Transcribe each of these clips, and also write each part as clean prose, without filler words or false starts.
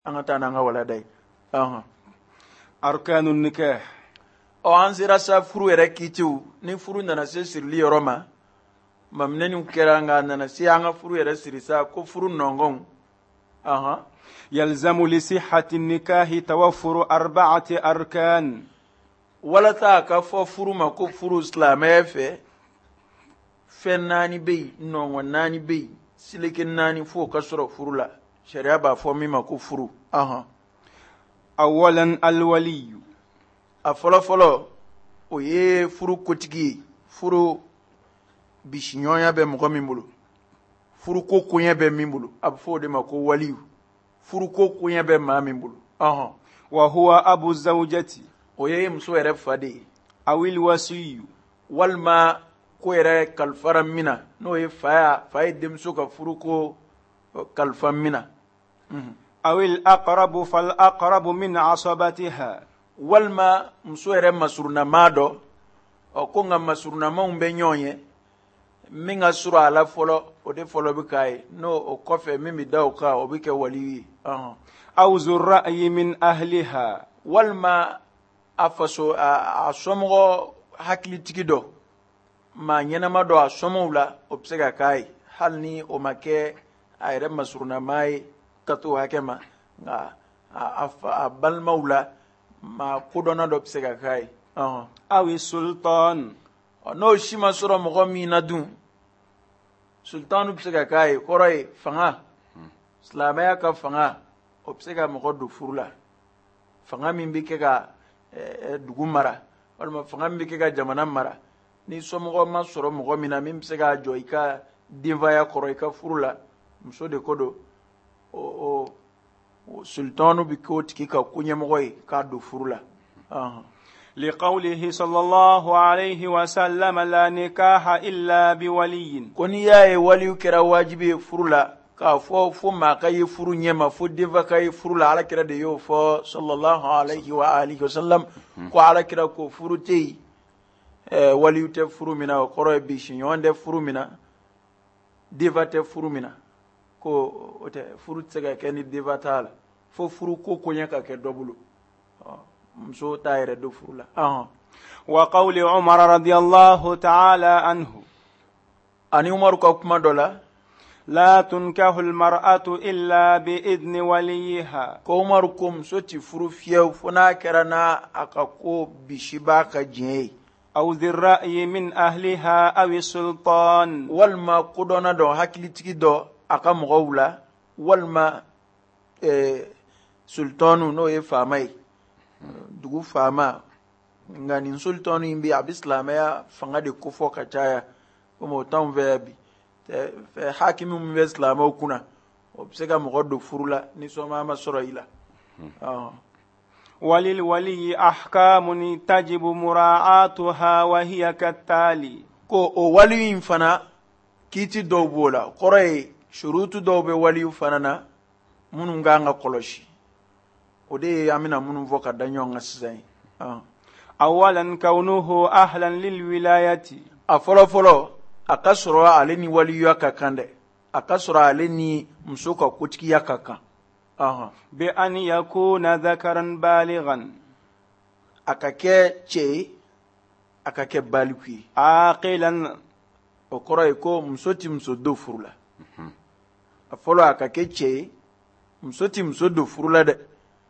angata nanga wala dai arkanun nikah o ansira sa furu ere kitiu ni furu nana se sirli yoroma mamneni keranga nana si anga furu ere sirisa ko furu nongon يلزم لصحة النكاح توفر 4 أركان wala ta ka fo furu ma ko furu islamé fe nani be nongon nani be silike nani fo ka soro furu la sharia ba fo mi ma ko furu أولا الولي afolo o ye furu kotigi furu bishinyoya be mo min bulu furu ko kunya be min bulu ab fo de ma ko waliyu furu ko kunya be ma min bulu وهو أبو الزوجة o ye muso yɛrɛ fade أو الوصي walma ko yɛrɛ kalifaran mina n'o ye fa ye denmuso ka furu ko kalifan mina أو الأقرب فالأقرب من عصبتها walma muso yɛrɛ masurunama dɔ ko nka masurunamaw bɛ ɲɔgɔn ye min ka sɔrɔ a la fɔlɔ o de fɔlɔ bɛ k'a ye n'o o kɔfɛ min bɛ da o kan o bɛ kɛ waliyu ye أو ذو الرأي من أهلها walma a faso a somɔgɔ hakilitigi dɔ maa ɲɛnama dɔ a somɔw la o bɛ se ka k'a ye hali ni o ma kɛ a yɛrɛ masurunama ye ka t'o hakɛ ma nka a balimaw la maa kodɔnna dɔ bɛ se ka k'a ye أو السلطان n'o si ma sɔrɔ mɔgɔ min na dun sultanu bɛ se ka k'a ye kɔrɔ ye fanga silamɛya ka fanga o bɛ se ka mɔgɔ don furu la fanga min bɛ kɛ ka dugu mara walima fanga min bɛ kɛ ka jamana mara ni somɔgɔ ma sɔrɔ mɔgɔ min na min bɛ se k'a jɔ i ka denbaya kɔrɔ i ka furu la muso de ko don o sultanu bɛ k'o tigi ka koɲɛmɔgɔ ye k'a don furu la لقوله صلى الله عليه وسلم لا نكاح إلا بولي ko n'i y'a ye waliyu kɛra wajibi ye furu la k'a fɔ maa ka ye furu ɲɛma fo denfa ka ye furu la alakira de y'o fɔ sallallahu alayhi wa alihi wa sallam ko alakira ko furu tɛ yen waliyu tɛ furu min na o kɔrɔ ye bisiɲɔgɔn tɛ furu min na denfa tɛ furu min na ko o tɛ furu tɛ se ka kɛ ni denfa t'a la fo furu ko koɲɛ ka kɛ dɔ bolo muso t'a yɛrɛ don furu la وقول عمر رضي الله تعالى عنه ani umaru ka kuma dɔ la لا تنكح المرأة إلا بإذن وليها ko umaru ko muso ti furu fiyewu fo n'a kɛra n'a a ka ko bisi b'a ka diɲɛ ye أو ذي الرأي من أهلها أو السلطان walima kodɔnna dɔ hakilitigi dɔ a ka mɔgɔw la walima sultanu n'o ye faama ye dugu faama nka nin sultanu in bi a bɛ silamɛya fanga de kofɔ ka caya komi o t'anw fɛ yan bi hakimi min bɛ silamɛw kunna o bɛ se ka mɔgɔ don furu la ni sɔnma ma sɔrɔ i la وللولي أحكام تجب مراعاتها وهي كالتالي ko o waliyu in fana kiiti dɔw b'o la kɔrɔ ye surutu dɔw bɛ waliyu fana na minnu kan ka kɔlɔsi o de ye an bɛna minnu fɔ ka da ɲɔgɔn kan sisan ye أولا كونه أهلا للولاية a fɔlɔ a ka sɔrɔ ale ni waliyuya ka kan dɛ a ka sɔrɔ ale ni muso ka kotigiya ka kan بأن يكون ذكرا بالغا a ka kɛ cɛ ye a ka kɛ baliku ye عاقلا o kɔrɔ ye ko muso ti muso don furu la a fɔlɔ a ka kɛ cɛ ye muso ti muso don furu la dɛ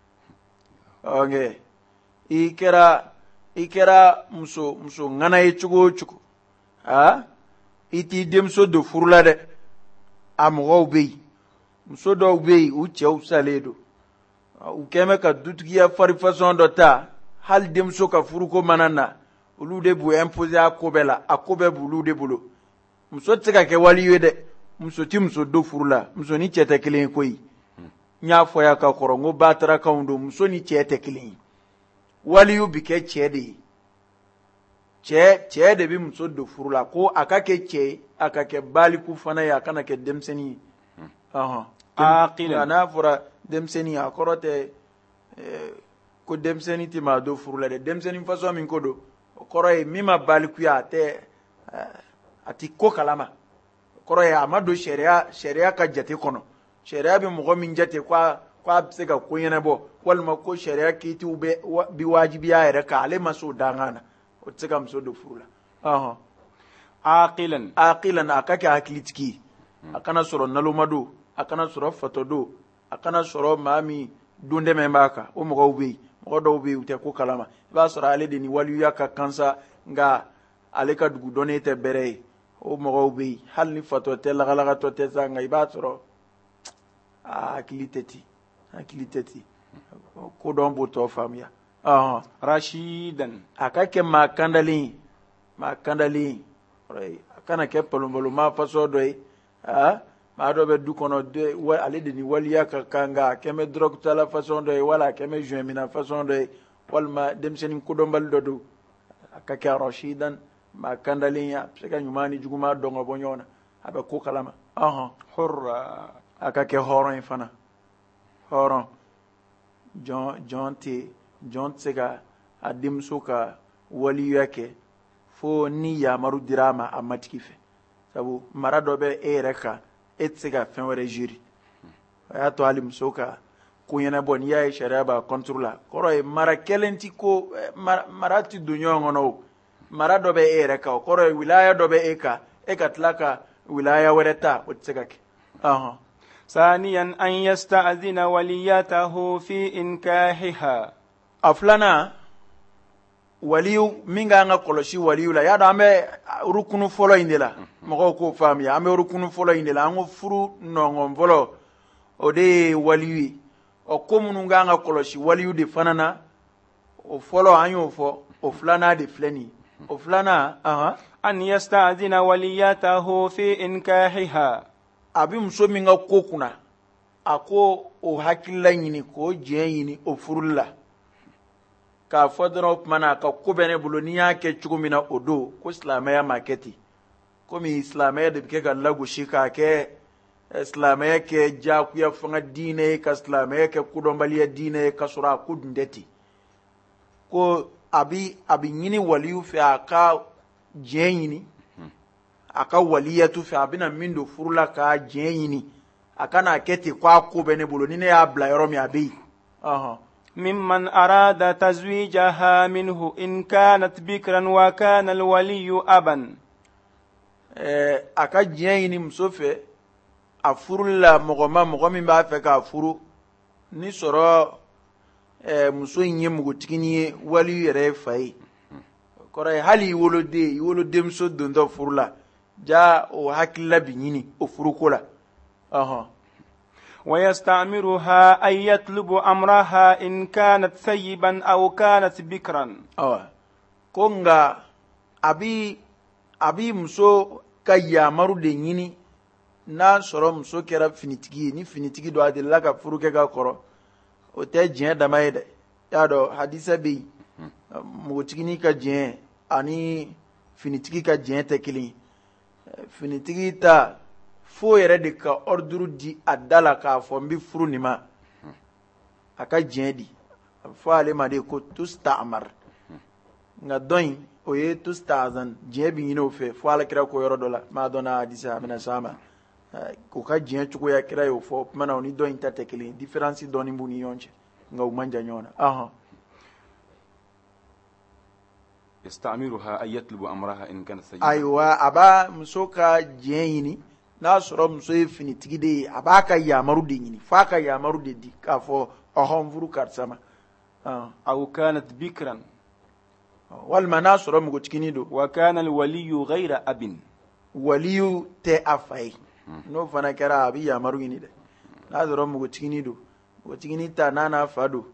i kɛra muso ŋana ye cogo o cogo i t'i denmuso don furu la dɛ a mɔgɔw bɛ yen muso dɔw bɛ yen u cɛw salen don u kɛn bɛ ka dutigiya farifasɔn dɔ ta hali denmuso ka furuko mana na olu de b'u imposer a ko bɛɛ la a ko bɛɛ b'olu de bolo muso tɛ se ka kɛ waliyu ye dɛ muso ti muso don furu la muso ni cɛ tɛ kelen ye koyi n y'a fɔ yan ka kɔrɔ n ko baatarakanw don muso ni cɛ tɛ kelen ye waliyu bi kɛ cɛ de ye cɛ de bɛ muso don furu la ko a ka kɛ cɛ ye a ka kɛ baliku fana ye a kana kɛ denmisɛnnin ye n'a fɔra denmisɛnnin a kɔrɔ tɛ ko denmisɛnnin tɛ maa don furu la dɛ denmisɛnnin fasɔn min ko don o kɔrɔ ye min ma baliku ye a ti ko kalama o kɔrɔ ye a ma don sariya ka jate kɔnɔ sariya bɛ mɔgɔ min jate ko ko a bɛ se ka ko ɲɛnabɔ walima ko sariya kiitiw bi wajibiya yɛrɛ kan ale ma s'o dangan na o tɛ se ka muso don furu la. aqilan a ka kɛ hakilitigi ye a kana sɔrɔ naloma don a kana sɔrɔ fatɔ don a kana sɔrɔ maa min don dɛmɛ b'a kan o mɔgɔw bɛ yen mɔgɔ dɔw bɛ yen u tɛ ko kalama i b'a sɔrɔ ale de ni waliya ka kansa nka ale ka dugu dɔnnen tɛ bɛrɛ ye o mɔgɔw bɛ yen hali ni fatɔ tɛ lagalagatɔ tɛ sa nka i b'a sɔrɔ hakili tɛ ten kodɔn b'o tɔ faamuya. rashidan a ka kɛ maa kandalen a kana kɛ palonpalonma fasɔn dɔ ye maa dɔ bɛ du kɔnɔ ale de ni waliya ka kan nka a kɛ bɛ dɔrɔgutala fasɔn dɔ ye wala a kɛ bɛ zuɲɛmina fasɔn dɔ ye walima denmisɛnnin kodɔnbali dɔ don a ka kɛ rashidan maa kandalen ye a bɛ se ka ɲuman ni juguman dɔn ka bɔ ɲɔgɔn na a bɛ ko kalama. hurra a ka kɛ hɔrɔn ye fana hɔrɔn jɔn tɛ se ka a denmuso ka waliya kɛ fo ni yamaru dira a ma a matigi fɛ sabu mara dɔ bɛ e yɛrɛ kan e tɛ se ka fɛn wɛrɛ jiri a y'a to hali muso ka ko ɲɛnabɔ n'i y'a ye sariya b'a kɔnturu la kɔrɔ ye mara kɛlen ti ko mara ti don ɲɔgɔn kɔnɔ o mara dɔ bɛ e yɛrɛ kan o kɔrɔ ye wilaya dɔ bɛ e kan e ka tila ka wilaya wɛrɛ ta o tɛ se ka kɛ. ثانيا أن يستأذن وليته في إنكاحها. a filanan waliyu min ka kan ka kɔlɔsi waliyu la y'a dɔn an bɛ rukunu fɔlɔ in de la mɔgɔw k'o faamuya an bɛ rukunu fɔlɔ in de la an ko furu nɔngɔn fɔlɔ o de ye waliyu ye ko minnu ka kan ka kɔlɔsi waliyu de fana na o fɔlɔ an y'o fɔ o filanan de filɛ nin ye o filanan أن يستأذن وليته في إنكاحها. a bɛ muso min ka ko kunna a ko o hakilila ɲini k'o jɛn ɲini o furuli la k'a fɔ dɔrɔn o tuma na a ka ko bɛ ne bolo n'i y'a kɛ cogo min na o don ko silamɛya ma kɛ ten komi silamɛya de bɛ kɛ ka lagosi k'a kɛ silamɛya kɛ diyagoya fanga diinɛ ye ka silamɛya kɛ kodɔnbaliya diinɛ ye ka sɔrɔ a ko dun tɛ ten ko a bɛ ɲini waliyu fɛ a ka jɛn ɲini a ka waliyatu fɛ a bɛna min don furu la k'a jɛn ɲini a kana kɛ ten ko a ko bɛ ne bolo ni ne y'a bila yɔrɔ min a bɛ yen. ممن أراد تزويجها منه إن كانت بكرا وكان الولي أبا. a ka jɛn ɲini muso fɛ a furu la mɔgɔ min b'a fɛ k'a furu ni sɔrɔ muso in ye npogotigini ye waliyu yɛrɛ ye fa ye kɔrɔ ye hali i wolodenmuso dontɔ furu la ja o hakilila bi ɲini o furuko la. ويستأمرها أن يطلب أمرها إن كانت ثيبا أو كانت بكرا. ko nka a bi muso ka yamaru de ɲini n'a sɔrɔ muso kɛra finitigi ye ni finitigi don a delila ka furu kɛ ka kɔrɔ o tɛ diɲɛ dama ye dɛ y'a dɔn hadisa bɛ yen npogotigini ka diɲɛ ani finitigi ka diɲɛ tɛ kelen ye finitigi ta fo yɛrɛ de ka orduru di a da la k'a fɔ n bɛ furu nin ma a ka diɲɛ di a bɛ fɔ ale ma de ko tusta'mar nka dɔn in o ye tusta'zan diɲɛ bɛ ɲini o fɛ fo alakira ko yɔrɔ dɔ la maa dɔn na hadisa a bɛna s'a ma k'o ka diɲɛ cogoya kira y'o fɔ o tuma na o ni dɔn in ta tɛ kelen ye différence dɔɔni b'u ni ɲɔgɔn cɛ nka u man jan ɲɔgɔn na. يستأمرها أن يطلب أمرها إن كانت ثيبا. ayiwa a b'a muso ka diɲɛ ɲini n'a sɔrɔ muso ye finitigi de ye a b'a ka yamaru de ɲini f'a ka yamaru de di k'a fɔ ɔhɔn furu karisa ma. أو كانت بكرا. walima n'a sɔrɔ npogotigini don. وكان الولي غير أب. waliyu tɛ a fa ye n'o fana kɛra a bɛ yamaru ɲini dɛ n'a sɔrɔ npogotigini don npogotigini ta n'a n'a fa don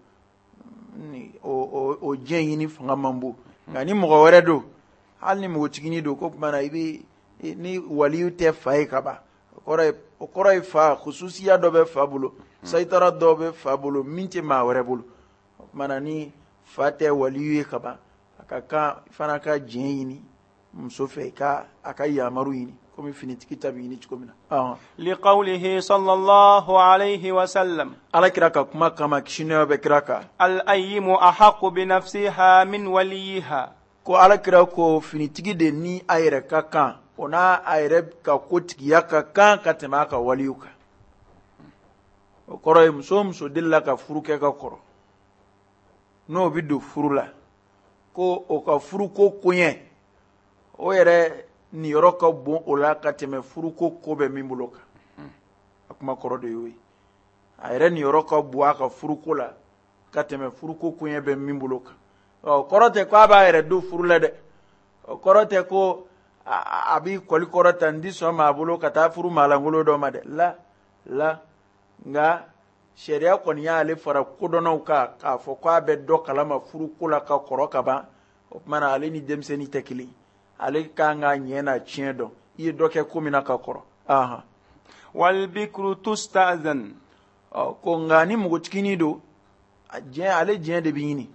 o diɲɛ ɲini fanga man bon nka ni mɔgɔ wɛrɛ don hali ni npogotigini don ko tuma na i bɛ ni waliyu tɛ fa ye ka ban o kɔrɔ ye fa khususiya dɔ bɛ fa bolo sayitara dɔ bɛ fa bolo min tɛ maa wɛrɛ bolo o tuma na ni fa tɛ waliyu ye ka ban a ka kan fana ka diɲɛ ɲini muso fɛ a ka yamaru ɲini komi finitigi ta bɛ ɲini cogo min na. لقوله صلى الله عليه وسلم. ala kira ka kuma kama kisi nɛma bɛ kira kan. الأيم أحق بنفسها من وليها. ko ala kira ko finitigi de ni a yɛrɛ ka kan o n'a a yɛrɛ ka kotigiya ka kan ka tɛmɛ a ka waliyu kan. o kɔrɔ ye muso delila ka furu kɛ ka kɔrɔ n'o bi don furu la ko o ka furu ko koɲɛ o yɛrɛ niyɔrɔ ka bon o la ka tɛmɛ furu ko bɛ min bolo kan a kuma kɔrɔ de y'o ye a yɛrɛ niyɔrɔ ka bon a ka furu ko la ka tɛmɛ furu ko koɲɛ bɛ min bolo kan kɔrɔ tɛ ko a b'a yɛrɛ don furu la dɛ kɔrɔ tɛ ko a b'i kɔli kɔrɔ ta n di sɔn maa bolo ka taa furu maalankolon dɔ ma dɛ la nka sariya kɔni y'ale fara kodɔnnaw kan k'a fɔ k'a bɛ dɔ kalama furu ko la ka kɔrɔ ka ban o tuma na ale ni denmisɛnnin tɛ kelen ale kan ka ɲɛ n'a tiɲɛ dɔn i ye dɔ kɛ ko min na ka kɔrɔ walbikru tusta'zan ko nka ni npogotiginin don ale diɲɛ de bɛ ɲini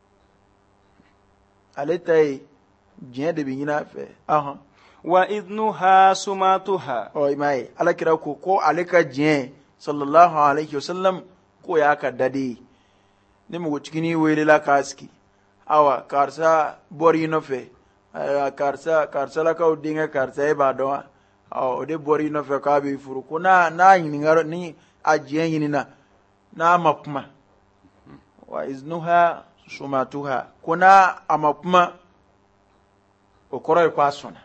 ale ta ye diɲɛ de bɛ ɲini a fɛ wa idnuha sumatuha i m'a ye alakira ko ale ka diɲɛ sallallahu alaihi wasallam ko y'a ka dade ye ni npogotiginin welela k'a sigi awa karisa bɔr'i nɔfɛ karisa lakaw denkɛ karisa e b'a dɔn wa o de bɔr'i nɔfɛ k'a b'i furu ko n'a ɲininka ni a diɲɛ ɲinina n'a ma kuma wa iznuha sumatuha ko n'a a ma kuma o kɔrɔ ye ko a sɔnna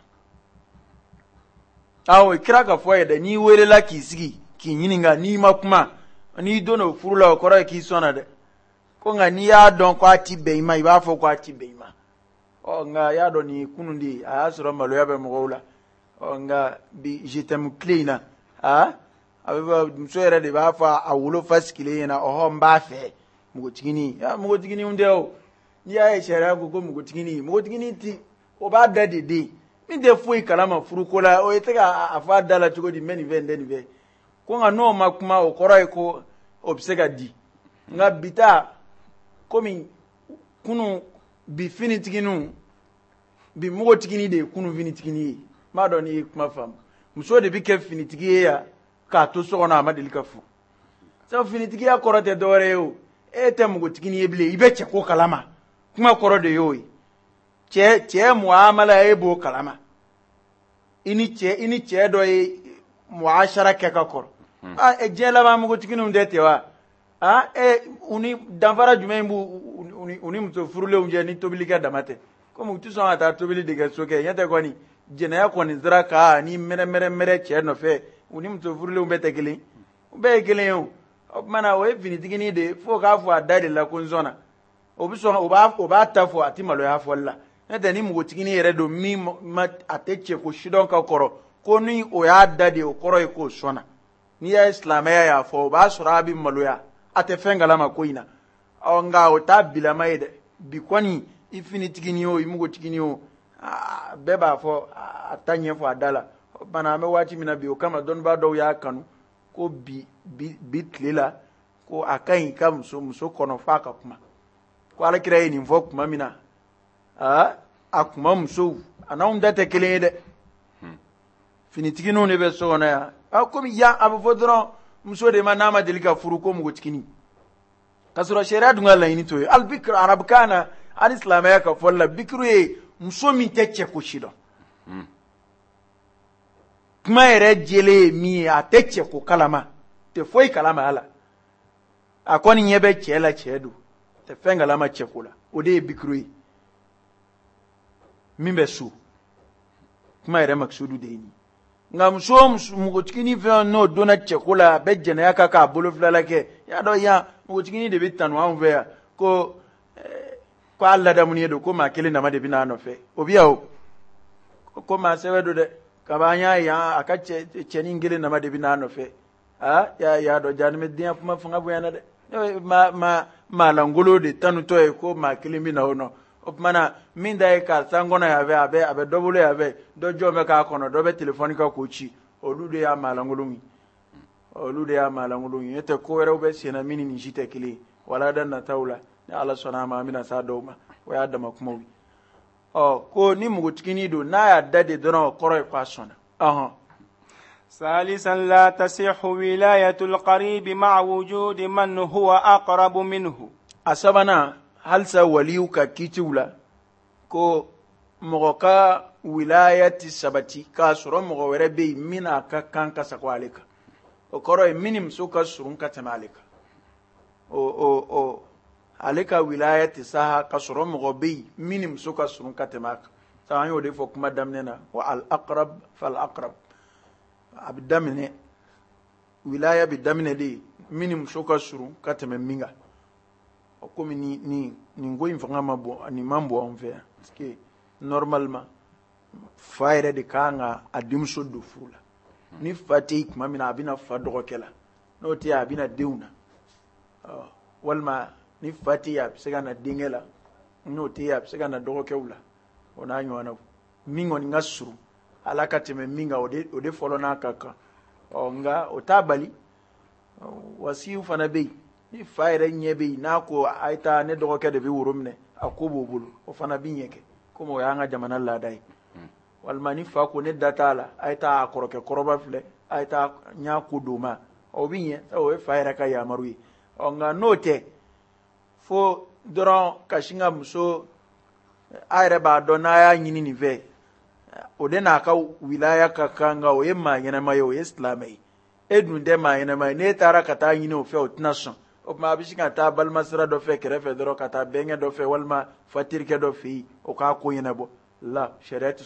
kira ka fɔ ye dɛ n'i welela k'i sigi k'i ɲininka n'i ma kuma n'i donna o furu la o kɔrɔ ye k'i sɔnna dɛ ko nka n'i y'a dɔn ko a ti bɛn i ma i b'a fɔ ko a ti bɛn i ma nka y'a dɔn nin kunun de ye a y'a sɔrɔ maloya bɛ mɔgɔw la nka bi je t'aime tile in na a bɛ fɔ muso yɛrɛ de b'a fɔ a wolofa sigilen ɲɛna n b'a fɛ npogotiginin tɛ o n'i y'a ye sariya ko npogotiginin ti o b'a da de den min tɛ foyi kalama furuko la o ye tɛ k'a fɔ a da la cogo di n bɛ nin fɛ n tɛ nin fɛ ko nka n'o ma kuma o kɔrɔ ye ko o bɛ se ka di nka bi ta komi kunun bi finitigininw bi npogotiginin de ye kunun finitiginin ye n b'a dɔn n'i ye kuma faamu muso de bɛ kɛ finitigi ye yan k'a to so kɔnɔ a ma deli ka furu sabu finitigiya kɔrɔ tɛ dɔwɛrɛ ye o e tɛ npogotiginin ye bilen i bɛ cɛko kalama kuma kɔrɔ de y'o ye cɛ muamala e b'o kalama i ni cɛ dɔ ye muashara kɛ ka kɔrɔ diɲɛ laban npogotigininw tɛ ten wa u ni danfara jumɛn b'u ni muso furulenw cɛ ni tobilikɛ dama tɛ komi u tɛ sɔn ka taa tobili de kɛ so kɛ ɲɛ tɛ kɔni jɛnɛya kɔni sira kan ni mɛrɛ cɛ nɔfɛ u ni muso furulenw bɛɛ tɛ kelen u bɛɛ ye kelen ye o tuma na o ye finitiginin de ye fo k'a fɔ a da de la ko n sɔnna o b'a ta fɔ a tɛ maloya fɔli la n'o tɛ ni npogotiginin yɛrɛ don min a tɛ cɛko sidɔn ka kɔrɔ ko ni o y'a da de o kɔrɔ ye k'o sɔnna n'i y'a ye silamɛya y'a fɔ o b'a sɔrɔ a bɛ maloya a tɛ fɛn kalama ko in na nka o t'a bilama ye dɛ bi kɔni i finitiginin o i npogotiginin o bɛɛ b'a fɔ a ta ɲɛfɔ a da la o tuma an bɛ waati min na bi o kama dɔnnibaa dɔw y'a kanu ko bi tile la ko a ka ɲi ka muso kɔnɔ f'a ka kuma ko alakira ye nin fɔ tuma min na a kuma musow a n'anw da tɛ kelen ye dɛ finitigininw de bɛ so kɔnɔ yan komi yan a bɛ fɔ dɔrɔn muso de ma n'a ma deli ka furu ko npogotiginin ka sɔrɔ sariya dun ka laɲini t'o ye hali bikiri arabukan na hali silamɛya ka fɔli la bikiru ye muso min tɛ cɛko si dɔn kuma yɛrɛ jɛlen ye min ye a tɛ cɛko kalama tɛ foyi kalama a la a kɔni ɲɛ bɛ cɛ la cɛ don tɛ fɛn kalama cɛko la o de ye bikiru ye min bɛ so kuma yɛrɛ makisudu de ye nin nka muso npogotiginin fɛn n'o donna cɛko la a bɛ jɛnɛya kan k'a bolo filala kɛ y'a dɔn yan npogotiginin de bɛ tanu anw fɛ yan ko a ladamunen don ko maa kelen dama de bɛ n'a nɔfɛ o bɛ yan o ko maa sɛbɛ don dɛ kaba an y'a ye a ka cɛnin kelen dama de bɛ n'a nɔfɛ y'a dɔn janimɛdenya kuma fanga bonyana dɛ maa langolo de tanutɔ ye ko maa kelen bɛ na o nɔ o tuma na min ta ye karisa kɔnɔ yan fɛ a bɛ dɔ bolo yan fɛ dɔ jɔn bɛ k'a kɔnɔ dɔ bɛ telefɔni kan k'o ci olu de y'a maa langolon ye n'o tɛ ko wɛrɛw bɛ sen na min ni nin si tɛ kelen ye wala da nataw la ni ala sɔnna a ma an bɛna s'a dɔw ma o y'a dama kumaw ye ko ni npogotiginin don n'a y'a da de dɔrɔn o kɔrɔ ye k'a sɔnna ثالثا لا تصح ولاية القريب مع وجود من هو أقرب منه أسبنا halisa waliyu ka kiitiw la ko mɔgɔ ka wilayati sabati k'a sɔrɔ mɔgɔ wɛrɛ bɛ yen min n'a ka kan ka sago ale kan o koro e minim suka surun ka tamalika o alika wilayati saha kasoro mo be minim suka surun ka tamaka sa an yode fo kuma damnena wa al aqrab fal aqrab abdamne wilaya bi damne de minim suka surun ka taminga o komi ni ngoyin fanga mabo ani mambo on fait parce que normalement fayre de kanga adim soddu fula ni fati kuma mina abina fadro kela no ti abina deuna walma ni fati ya sega na dingela no ti ya sega na dogo kewla ona nywana mingo ngasuru alaka teme minga ode folona kaka nga otabali wasiu fana be ni fayre nyebe na ko aita ne dogo ke de bi wurumne akobo bulu o fana binyeke komo ya nga jamana ladai walmani fa ko ne datala aita akoroke koroba fle aita nya kuduma o binye o fayra ka ya marui o nga note fo doron kashinga muso ayre ba dona ya nyini ni ve o de na ka wilaya ka kanga o yema yana mayo islamai edun de ma yana mai ne tara ka ta nyini o fe o tnason o ma bishinga ta balmasra do fe kerefe doro ka ta benge do fe walma fatirke do fi o ka ko yana bo la shariatu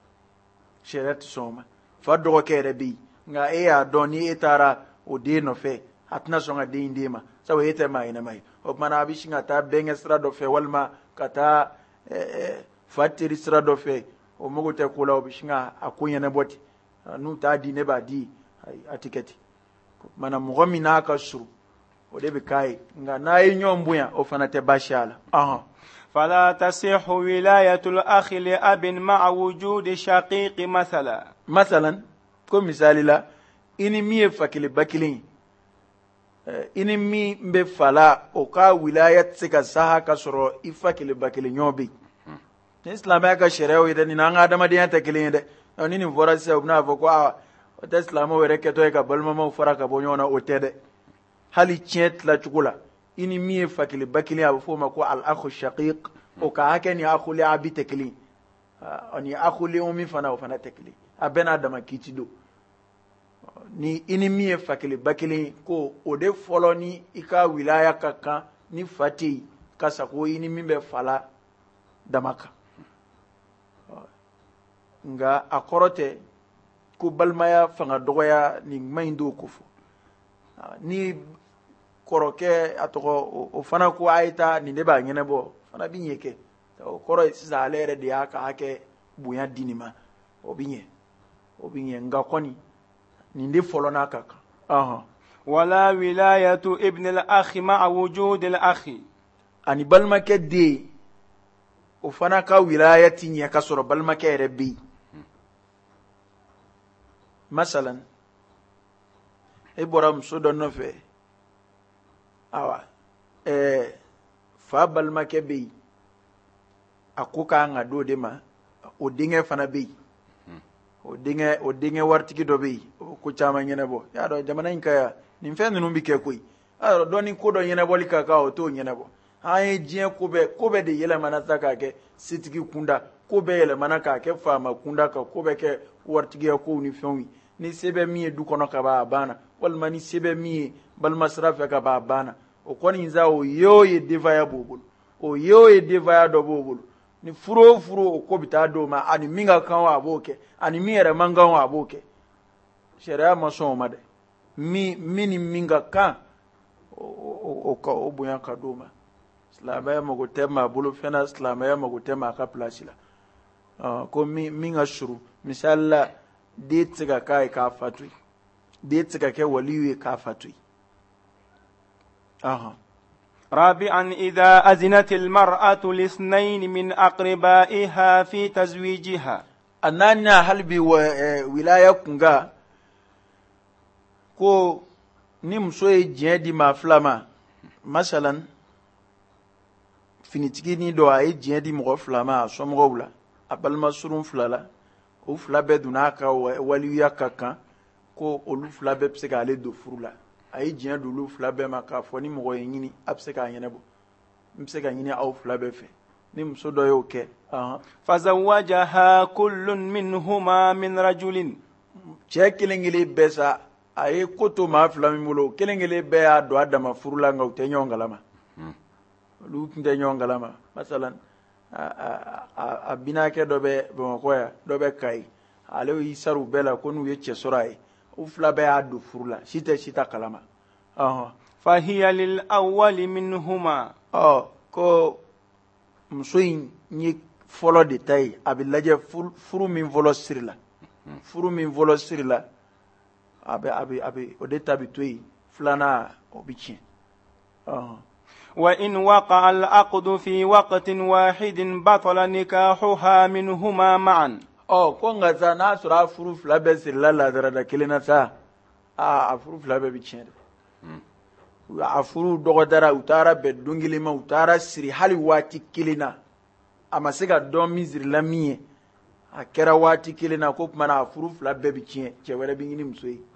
soma fa dogo kere bi nga ya doni etara o de no fe atna songa de indema sawa ete mai na mai o mana bishinga ta benge sra do fe walma kata fatiri sra do fe o mugo te kula o bishinga akunya na boti nu ta di ne ba di atiketi mana mugomi na ka suru o de be kai nga na yi nyombuya o fana te bashala فلا تصح ولاية الأخ لأب مع وجود شقيق مثلا كم مثال لا إني مي فكلي بكلين إني مي بفلا أوكا ولاية سكا سها كسر إفكلي بكلين يوبي الإسلام يا كشريعة إذا نعنا هذا ما ديان تكلين ده أني فراسة وبنا فكوا الإسلام وركتوا يكبر ما فرق بونيونا أوتده هل يشيت لا تقولا ini miye fakili bakili abu foma ko al akhu shaqiq o ka hake ni akhu li abi tekli ani akhu li umi fana o fana tekli abena dama kitido ni ini miye fakili bakili ko o de folo ni ika wilaya kaka ni fati kasa ko ini mimbe fala damaka nga akorote ko balmaya fanga dogoya ni maindo kufu ni koroke atoko o fana ko aita ni ne ba ngene bo fana binyeke o koro sisa alere de aka hake buya dinima o binye nga koni ni ndi folona kaka ولا ولاية ابن الأخ مع وجود الأخ ani balmake de o fana ka wilayati nya kasoro balmake rebi masalan iboram sudo no fe awa fa balmake be akuka nga do de ma o dinge fana be o dinge wartiki do be ko chama nyene bo ya do jamana inka ni fendu numbi ke koy aro doni ko do nyene boli kaka o to nyene bo haye jien ko be de yele mana saka ke sitiki kunda ko be yele mana ka ke fama kunda ka ko be ke wartiki ko ni fenwi ni sebe mi du kono ka ba bana wal mani sebe mi bal masrafa ka ba bana o koni nza o yoye devaya bobul o yoye devaya do bobul ni furo o ko bita do ma ani minga kan wa boke ani miere manga wa boke sharia maso ma de mini minga kan o buya ka do ma islamaya mago tema bulu fena islamaya mago tema ka place la ko minga shuru misalla de tsiga kai ka fatui de tsiga ke waliyu ka fatui رابعا إذا أذنت المرأة لاثنين من أقربائها في تزويجها أننا هل بولاية كنغا كو نمسوي جيدي ما فلاما مثلا finitigi do ay jedi mo flama so mo wula abal masurun flala o flabe duna ka waliya kaka ko olu flabe pseka ale do furula ay jien dulu flabe maka foni mo yini abseka yene bo mseka yini aw flabe fe ni mso do yo ke fazawajaha kullun minhuma min rajulin chekilingili besa aye koto maa fila min bolo kelen kelen bɛɛ y'a don a dama furu la nka u tɛ ɲɔgɔn kalama olu tun tɛ ɲɔgɔn kalama masalan a binakɛ dɔ bɛ Bamakɔ yan dɔ bɛ Kayi ale y'i sari u bɛɛ la ko n'u ye cɛ sɔrɔ a ye u fila bɛɛ y'a don furu la si tɛ si ta kalama fahiya lil awwali minhuma ko muso in ye fɔlɔ de ta ye a bɛ lajɛ furu min fɔlɔ siri la furu min fɔlɔ siri la a bɛ o de ta bɛ to yen filanan o bɛ tiɲɛ وإن وقع العقد في وقت واحد بطل نكاحها منهما معا ko nka sa n'a sɔrɔ a furu fila bɛɛ sirila ladarada kelen na sa a furu fila bɛɛ bɛ tiɲɛ dɛ a furu dɔgɔdara u taara bɛn don kelen ma u taara siri hali waati kelen na a ma se ka dɔn min sirila min ye a kɛra waati kelen na ko tuma na a furu fila bɛɛ bɛ tiɲɛ cɛ wɛrɛ bɛ ɲini muso ye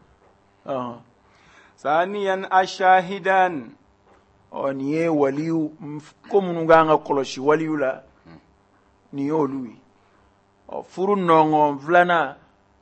ثانيا الشاهدان nin ye waliyu ko minnu kan ka kɔlɔsi waliyu la nin y'olu ye furu nɔngɔn filanan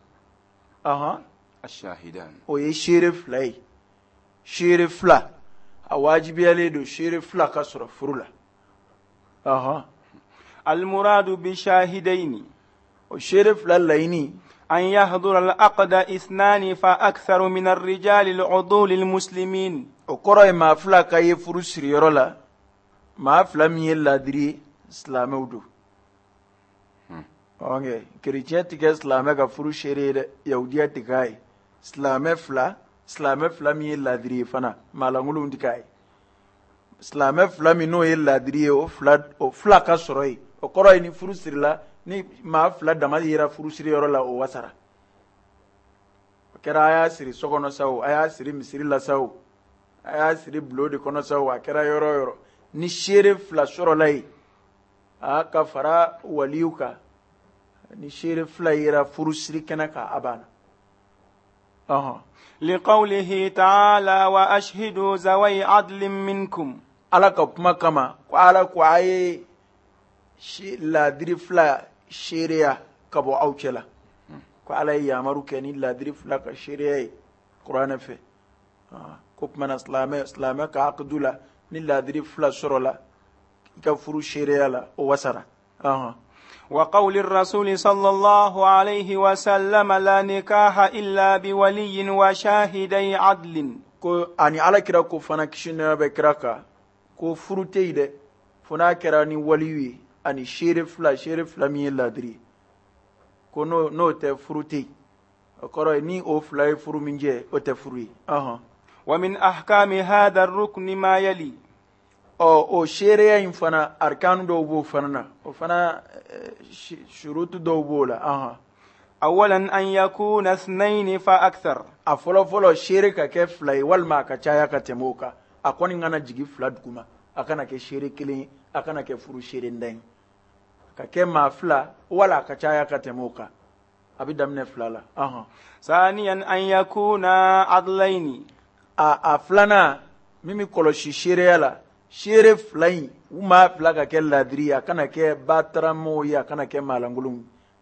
الشاهدان o ye seere fila ye seere fila a wajibiyalen don seere fila ka sɔrɔ furu la المراد بشاهدين o seere fila laɲini أن يحضر العقد اثنان فأكثر من الرجال العضول المسلمين o kɔrɔ ye maa fila ka ye furu siriyɔrɔ la maa fila min ye laadiri ye silamɛw don kerecɛn tɛ kɛ silamɛ ka furu seere ye dɛ yahudiya tɛ k'a ye silamɛ fila min ye laadiri ye fana maalankolonw tɛ k'a ye silamɛ fila min n'o ye laadiri ye o fila ka sɔrɔ yen o kɔrɔ ye ni furu sirila ni maa fila dama yera furu siriyɔrɔ la o wasara o kɛra a y'a siri so kɔnɔ sa o a y'a siri misiri la sa o a y'a siri bulon de kɔnɔ sa o a kɛra yɔrɔ o yɔrɔ ni seere fila sɔrɔla yen a ka fara waliyu kan ni seere fila yera furu siri kɛnɛ kan a banna لقوله تعالى وأشهدوا ذوي عدل منكم ala ka kuma kama ko ala ko a ye laadiri fila seereya ka bɔ aw cɛ la ko ala ye yamaru kɛ ni laadiri fila ka seereya ye kuranɛ fɛ ko tumana silamɛ ka akidu la ni laadiri fila sɔrɔ la i ka furu seereya la o wasara وقول الرسول صلى الله عليه وسلم لا نكاح إلا بولي وشاهدي عدل ko ani ala kira ko fana kisi nɛma bɛ kira kan ko furu tɛ yen dɛ fo n'a kɛra ni waliyu ye ani seere fila min ye laadiri ye ko n'o tɛ furu tɛ yen o kɔrɔ ye ni o fila ye furu min jɛ o tɛ furu ye ومن أحكام هذا الركن ما يلي o seereya in fana arkanu dɔw b'o fana na o fana shurutu dɔw b'o la أولا أن يكون اثنين فأكثر a fɔlɔ seere ka kɛ fila ye walima a ka caya ka tɛmɛ o kan a kɔni kana jigin fila duguma a kana kɛ seere kelen ye a kana kɛ furu seere ndan ye ka kɛ maa fila wala a ka caya ka tɛmɛ o kan a bɛ daminɛ fila la ثانيا أن يكون عدلين a filanan min bɛ kɔlɔsi seereya la seere fila in u maa fila ka kɛ laadiri ye a kana kɛ bataramaw ye a kana kɛ maalankolonw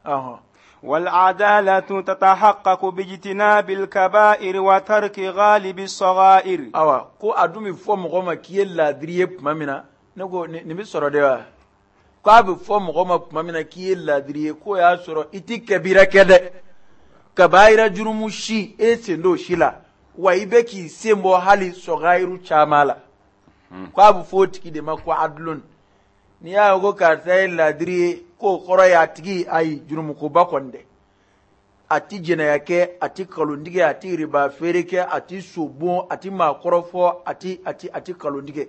والعدالة تتحقق باجتناب الكبائر وترك غالب الصغائر awa ko a dun bɛ fɔ mɔgɔ ma k'i ye laadiri ye tuma min na ne ko nin bɛ sɔrɔ de wa ko a bɛ fɔ mɔgɔ ma tuma min na k'i ye laadiri ye k'o y'a sɔrɔ i tɛ kɛbira kɛ dɛ kabayira jurumu si e sen don si la wa i bɛ k'i sen bɔ hali sɔgairu caman la ko a bɛ fɔ o tigi de ma ko adulun n'i y'a ye ko karisa ye laadiri ye k'o kɔrɔ ye a tigi ayi jurumukoba kɔni dɛ a ti jɛnɛya kɛ a ti kalontigɛ a ti riba feere kɛ a ti sobon a ti maakɔrɔ fɔ a ti kalontigɛ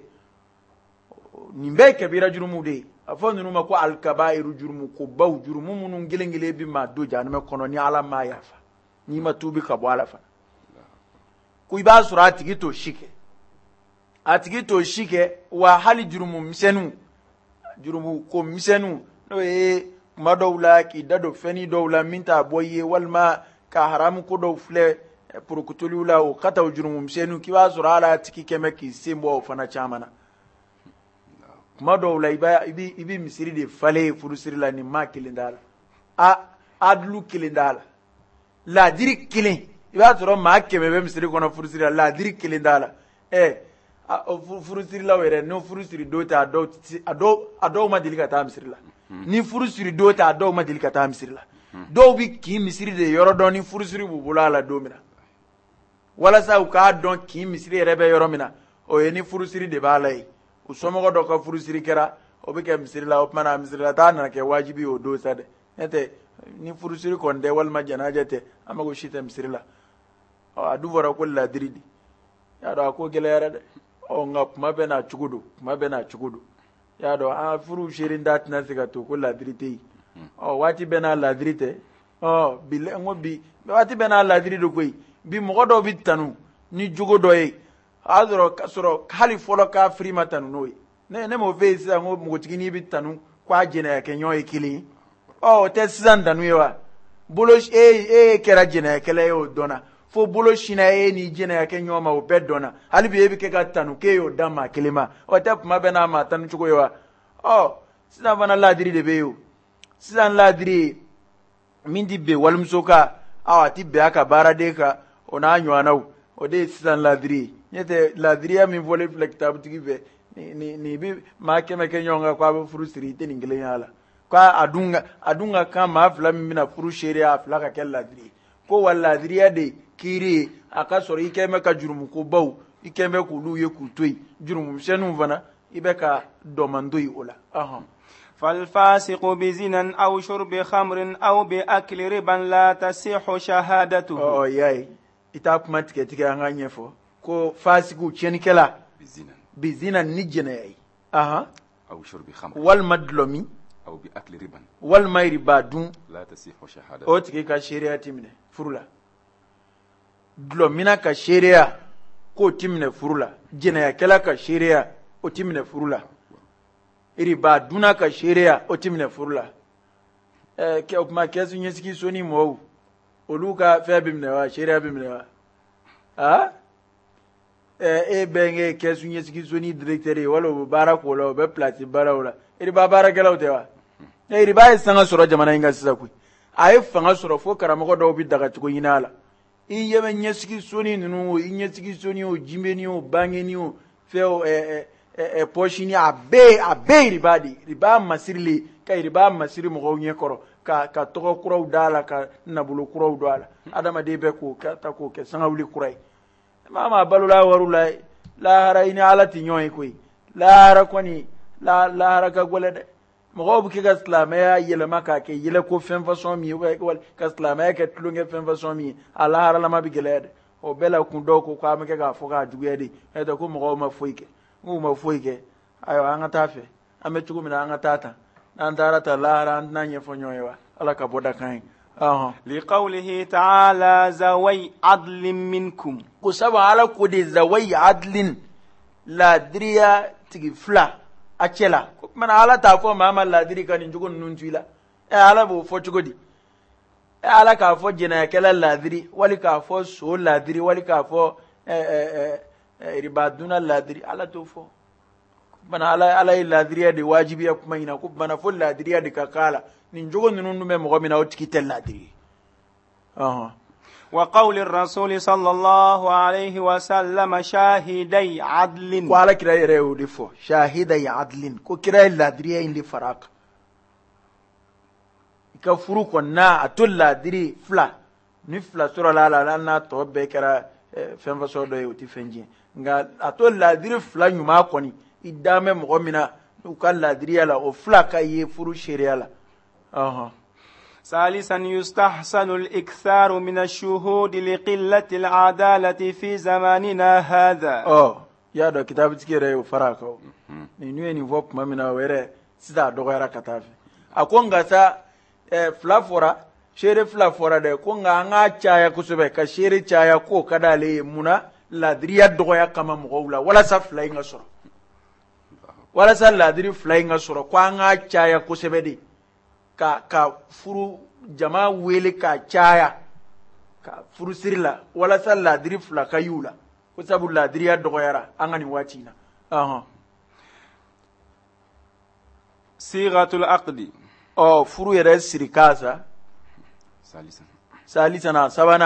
nin bɛɛ ye kabira jurumu de ye a fɔ ninnu ma ko alikabairu jurumukobaw jurumu minnu kelen kelen bɛ maa don jahanama kɔnɔ ni ala m'a yafa n'i ma tuubi ka bɔ ala fana ko i b'a sɔrɔ a tigi t'o si kɛ wa hali jurumu misɛnninw jurumu ko misɛnninw n'o ye kuma dɔw la k'i da don fɛnnin dɔw la min t'a bɔ i ye walima ka haramu ko dɔw filɛ porokutoliw la o ka taa o jurumu misɛnninw k'i b'a sɔrɔ ala tigi kɛmɛ k'i sen bɔ o fana caman na kuma dɔw la i bɛ misiri de falen furusiri la nin maa kelen t'a la adulu kelen t'a la laadiri kelen iba sɔrɔ maa 100 bɛ misiri kɔnɔ furusiri la ladiri 1 t'a la furusiri la yɛrɛ n'o furusiri don tɛ a dɔw ma deli ka taa misiri la ni furusiri don tɛ a dɔw ma deli ka taa misiri la dɔw bi kin misiri de yɔrɔ dɔn ni furusiri b'u bolo a la don min na walasa u k'a dɔn kin misiri yɛrɛ bɛ yɔrɔ min na o ye ni furusiri de b'a la ye u somɔgɔ dɔ ka furusiri kɛra o bɛ kɛ misiri la o tuma na misiri la taa nana kɛ wajibi o don sa dɛ n'o tɛ ni furusiri kɔni tɛ walima janaja tɛ an mago si tɛ misiri la a dun fɔra ko ladiri di y'a dɔn a ko gɛlɛyara dɛ nka kuma bɛɛ n'a cogo don kuma bɛɛ n'a cogo don y'a dɔn an furu seere da tɛna se ka to ko ladiri tɛ yen waati bɛɛ n'a ladiri tɛ bi waati bɛɛ n'a ladiri de koyi bi mɔgɔ dɔw bɛ tanu ni jogo dɔ ye a y'a sɔrɔ hali fɔlɔ k'a firi ma tanu n'o ye ne m'o fɛ yen sisan ko npogotiginin bɛ tanu k'a jɛnɛya kɛ ɲɔgɔn ye kelen ye o tɛ sisan tanu ye wa bolo e kɛra jɛnɛyakɛla ye o dɔnna fo bolo sinna e ni jɛnɛya kɛ ɲɔgɔn ma o bɛɛ dɔnna hali bi e bɛ kɛ ka tanu k'e y'o da maa kelen ma o tɛ kuma bɛɛ n'a ma tanu cogo ye wa sisan fana ladiri de bɛ yen o sisan ladiri min ti bɛn walimuso kan a ti bɛn a ka baaraden kan o n'a ɲɔgɔnnaw o de ye sisan ladiri ye n'o tɛ ladiriya min fɔlen filɛ kitabutigi fɛ nin bɛ maa 100 kɛ ɲɔgɔn kan k'a bɛ furu siri i tɛ nin kelen y'a la k'a dun ka kan maa 2 min bɛna furu seereya a 2 ka kɛ ladiri ye ko wa ladiriya de kiiri ye a ka sɔrɔ i kɛn bɛ ka jurumukobaw i kɛn bɛ k'olu ye k'u to yen jurumumisɛnninw fana i bɛ ka dɔmando ye o la فالفاسق بزنا أو شرب خمر أو بأكل ربا لا تصح شهادته yayi i t'a kuma tigɛ tigɛ an ka ɲɛfɔ ko fasiku tiɲɛnikɛla bizina ni jɛnɛya ye أو شرب خمر walima dulɔmi أو بأكل ربا walima riba dun لا تصح شهادته o tigi ka seereya ti minɛ furu la dulɔmina ka seereya k'o ti minɛ furu la jɛnɛyakɛla ka seereya o ti minɛ furu la riba duna ka seereya o ti minɛ furu la o kuma kɛsu ɲɛsigi soni mɔgɔw olu ka fɛn bɛ minɛ wa seereya bɛ minɛ wa e bɛ kɛsu ɲɛsigi soni directeur ye wala o bɛ baara k'o la o bɛ place baaraw la riba baarakɛlaw tɛ wa riba ye sanga sɔrɔ jamana in kan sisan koyi a ye fanga sɔrɔ fo karamɔgɔ dɔw bɛ dagacogo ɲini a la i ɲɛ bɛ ɲɛsigi soni ninnu o i ɲɛsigi soni o jinbeni o bangeni o fɛn pɔsini a bɛɛ riba de riba masirilen ka riba masiri mɔgɔw ɲɛ kɔrɔ ka tɔgɔ kuraw da la ka nabolo kuraw don a la adamaden bɛɛ k'o kɛ sangawuli kura ye maa balola wariw la lahara i ni ala tɛ ɲɔgɔn ye koyi lahara kɔni lahara ka gɛlɛn dɛ mɔgɔw bɛ kɛ ka silamɛya yɛlɛma k'a kɛ yɛlɛko fɛn fasɔn min ye ka silamɛya kɛ tulonkɛ fɛn fasɔn min ye a laharalama bɛ gɛlɛya dɛ o bɛɛ la kun dɔw ko k'an bɛ kɛ k'a fɔ k'a juguya de n'o tɛ ko mɔgɔw ma foyi kɛ n'u ma foyi kɛ ayiwa an ka taa fɛ an bɛ cogo min na an ka taa tan n'an taara ta lahara an tɛna ɲɛfɔ ɲɔgɔn ye wa ala ka bɔ da kan ye لقوله تعالى ذوي عدل منكم ko sabu ala ko de zawai adlin ladiriya tigi 2 a cɛ la ko mana ala t'a fɔ maa ma ladiri ka nin cogo ninnu to i la ala b'o fɔ cogo di ala k'a fɔ jɛnɛyakɛla ladiri wali k'a fɔ so ladiri wali k'a fɔ ribaduna ladiri ala t'o fɔ bana ala ye ladiriya de wajibiya kuma ɲina ko bana fo ladiriya de ka k'a la nin cogo ninnu dun bɛ mɔgɔ min na o tigi tɛ ladiri وقول الرسول صلى الله عليه وسلم شاهدي عدل ko ala kira yɛrɛ y'o de fɔ shahidai adlin ko kira ye ladiriya in de fara kan i ka furu kɔnɔna a to ladiri 2 ni 2 sɔrɔla a la n'a tɔ bɛɛ kɛra fɛn fasɔ dɔ ye o tɛ fɛn tiɲɛ nka a to ladiri 2 ɲuman kɔni i dan bɛ mɔgɔ min na u ka ladiriya la o 2 ka ye furu seereya la ثالثا يستحسن الإكثار من الشهود لقلة العدالة في زماننا هذا يا دو كتاب تكير يو فراكو نينو ني فوب ما منا ويره سدا دوغيرا كتاف اكونغا سا فلافورا شيري فلافورا de konga nga chaya kusube ka shiri chaya ko kadale muna ladriya dogoya kama mugawla wala sa flying asoro wala sa ladri flying asoro ko nga chaya kusebe de ka furu jama wele ka caya ka furu sirila wala sa ladiri 2 ka yula ko sabu ladiri ya dogoyara an ga ni waati na sigatul aqdi furu yɛrɛ siri kasa salisana sabana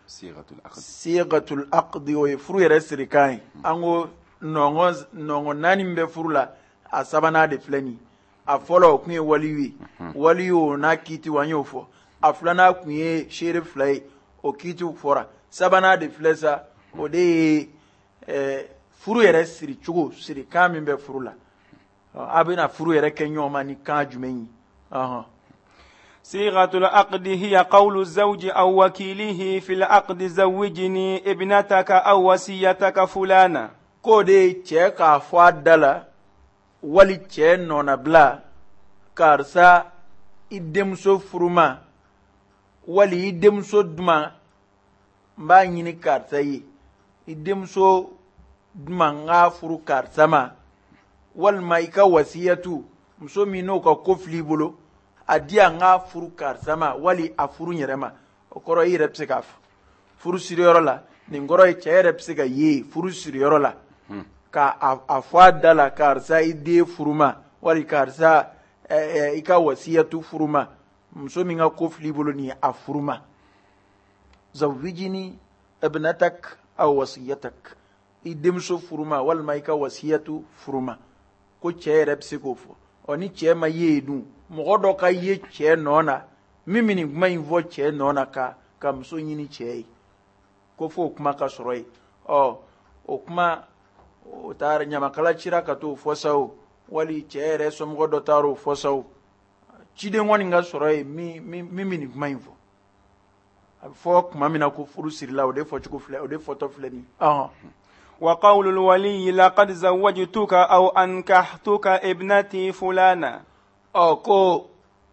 sigatul aqdi o ye furu yɛrɛ siri kan ye an ko nɔngɔ naani min bɛ furu la a sabanan de filɛ nin a fɔlɔ o kun ye waliyu ye waliyu o n'a kiitiw an y'o fɔ a filanan kun ye seere fila ye o kiitiw fɔra sabanan de filɛ sa o de ye furu yɛrɛ siri cogo siri kan min bɛ furu la a bɛna furu yɛrɛ kɛ ɲɔgɔn ma ni kan jumɛn ye صيغة العقد هي قول الزوج أو وكيله في العقد زوجني ابنتك أو وصيتك فلانا ko de cɛ k'a fɔ a da la wali cɛ nɔnabila karisa i denmuso furuma wali i denmuso duman n b'a ɲini karisa ye i denmuso duman n k'a furu karisa ma walima i ka wasiyatu muso min n'o ka ko fil'i bolo a di a n k'a furu karisa ma wali a furu n yɛrɛ ma o kɔrɔ i yɛrɛ bɛ se k'a fɔ furu siriyɔrɔ la nin kɔrɔ ye cɛ yɛrɛ bɛ se ka ye furu siriyɔrɔ la ka a fɔ a da la karisa i den furu ma wali karisa i ka wasiyatu furu ma muso min ka ko fil'i bolo nin a furu ma zawwijini ibnatak aw wasiyatak i denmuso furu ma walima i ka wasiyatu furu ma ko cɛ yɛrɛ bɛ se k'o fɔ ni cɛ ma ye dun mɔgɔ dɔ ka ye cɛ nɔ na min bɛ nin kuma in fɔ cɛ nɔ na ka muso ɲini cɛ ye ko fo o kuma ka sɔrɔ yen o kuma o taara ɲamakala cira ka t'o fɔ sa o wali cɛ yɛrɛ somɔgɔ dɔ taara o fɔ sa o ciden kɔni ka sɔrɔ yen min bɛ nin kuma in fɔ a bɛ fɔ kuma min na ko furu sirila o de fɔcogo filɛ o de fɔtɔ filɛ nin وقول الولي لقد زوجتك أو أنكحتك ابنتي فلانا ko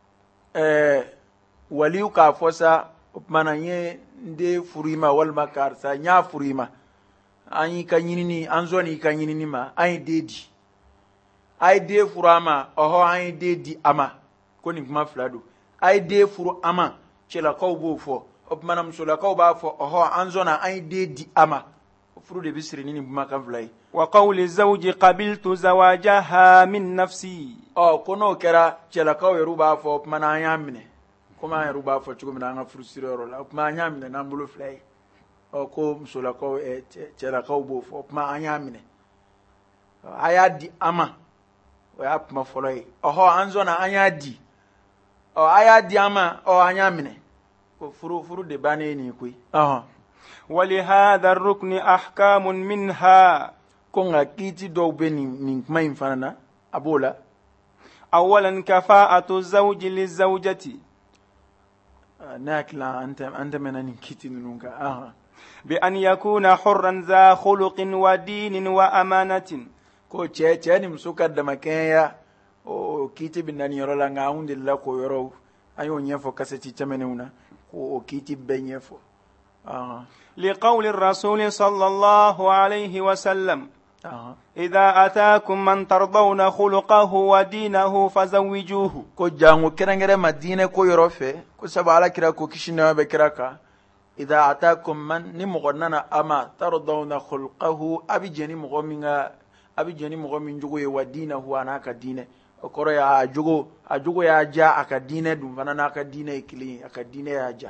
waliyu k'a fɔ sa o tumana n ye n den furu i ma walima karisa n y'a furu i ma an y'i ka ɲinini an sɔnna i ka ɲinini ma an ye den di a ye den furu a ma an ye den di a ma ko nin kuma fila don a ye den furu a ma cɛlakaw b'o fɔ o tumana musolakaw b'a fɔ an sɔnna an ye den di a ma furu de bɛ siri ni nin kumakan fila ye وقول الزوج قبلت زواجها من نفسي ko n'o kɛra cɛlakaw yɛrɛ b'a fɔ o tumana an y'a minɛ komi an yɛrɛ b'a fɔ cogo min na an ka furu siriyɔrɔ la o tuma an y'a minɛ n'an bolo fila ye ko musolakaw cɛlakaw b'o fɔ o tuma an y'a minɛ a y'a di an ma o y'a kuma fɔlɔ ye an sɔnna an y'a di a y'a di an ma an y'a minɛ ko furu de bannen ye nin koyi ولهذا الركن أحكام منها ko nka kiiti dɔw bɛ nin kuma in fana na a b'o la أولا كفاءة الزوج للزوجة ne hakili la an tɛmɛna nin kiiti ninnu kan بأن يكون حرا ذا خلق ودين وأمانة ko cɛ ni muso ka damakɛnya o kiiti bɛ na nin yɔrɔ la nka anw delila k'o yɔrɔ an y'o ɲɛfɔ kasɛti tɛmɛnenw na k'o kiiti bɛɛ ɲɛfɔ لقول الرسول صلى الله عليه وسلم إذا أتاكم من ترضون خلقه ودينه فزوجوه ko jango kɛrɛnkɛrɛn ma diinɛ ko yɔrɔ fɛ ko sabu ala kira ko kisi nɛma bɛ kira kan إذا أتاكم من ni mɔgɔ nana a ma tardawna khulqahu a bɛ jɛni mɔgɔ min jogo ye wa diinahu a n'a ka diinɛ o kɔrɔ ye a jogo y'a ja a ka diinɛ dun fana n'a ka diinɛ ye kelen ye a ka diinɛ y'a ja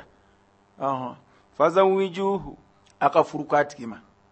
فزوجوه a ka furu k'a tigi ma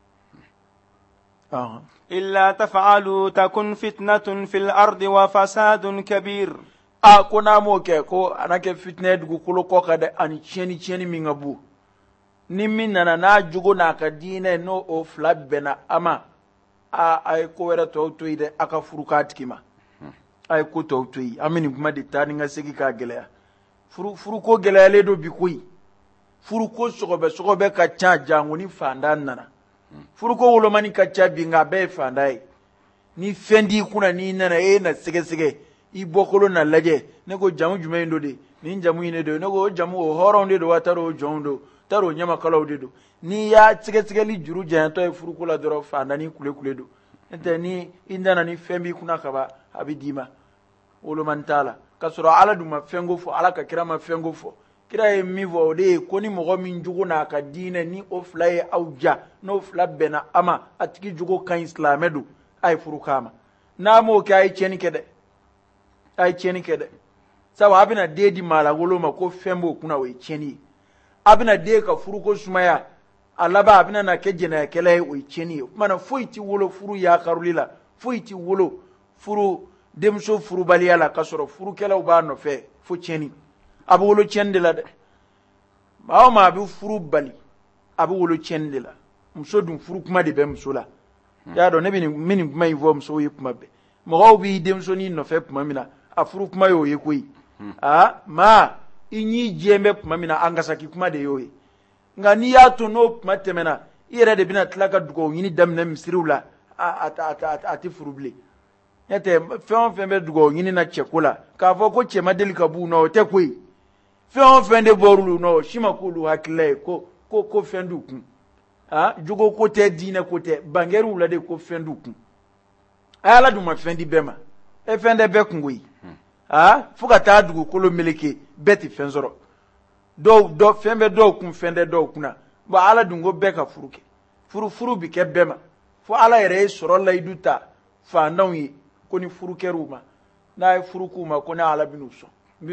إلا تفعلوا تكن فتنة في الأرض وفساد كبير ko n'a m'o kɛ ko a na kɛ fitinɛ ye dugukolo kɔ kan dɛ ani tiɲɛni min ka bon ni min nana n'a jogo n'a ka diinɛ n'o o fila bɛnna a ma a ye ko wɛrɛ tɔw to yen dɛ a ka furu k'a tigi ma a ye ko tɔw to yen an bɛ nin kuma de taa ni ka segin k'a gɛlɛya furu ko gɛlɛyalen don bi koyi furu ko sɔgɔbɛ ka ca jango ni fantan nana furu ko wolomani ka ca bi nka a bɛɛ ye fantan ye ni fɛn t'i kunna n'i nana e na sɛgɛsɛgɛ i bɔkolo na lajɛ ne ko jamu jumɛn in don de nin jamu in de don ne ko o jamu o hɔrɔnw de don wa t'a o jɔnw don t'a o ɲamakalaw de don n'i y'a sɛgɛsɛgɛli juru janyatɔ ye furuko la dɔrɔn fantan ni kule don n'o tɛ ni i nana ni fɛn b'i kunna kaban a bɛ d'i ma wolomani t'a la k'a sɔrɔ ala dun ma fɛn ko fɔ ala ka kira ma fɛn ko fɔ kira ye min fɔ o de ye ko ni mɔgɔ min jogo n'a ka diinɛ ni o fila ye aw ja n'o fila bɛnna a ma a tigi jogo ka ɲi silamɛ don a ye furu k'a ma n'a m'o kɛ a ye tiɲɛni kɛ dɛ sabu a bɛna den di maa langolo ma ko fɛn b'o kunna o ye tiɲɛni ye abina de ka furu ko sumaya alaba abina na ke jena kele o cheni mana foiti wolo furu ya karulila foiti wolo furu demso furu baliyala kasoro furu kele ba no fe fo cheni abu wolo chende la de bawo ma bi furu bali abu wolo chende la muso dun furu kuma de be muso la ya do ne bi mini kuma yivo muso yi kuma be mo bi demso ni no fe kuma mina a furu kuma yo ye koyi ma inyi jembe kuma mina angasaki kuma de yoyi nga ni ya to no kuma temena ire de bina tlaka dugo yini damna misriula ati furuble yete feon fembe dugo yini na chekula ka fo ko chema del kabu no te koyi feon fende borulu no shima kulu hakle ko fendu kun jugo ko te dine ko te bangeru la de ko fendu kun ala duma fendi bema e fende be kungoyi fuka taa dugu kolo meleke beti fenzoro do fembe do kun fende do kuna ba ala dungo beka furuke furu bi ke bema fo ala yere soro la iduta fa ndawi ko ni furukeru ma na furuku ma ko na ala binuso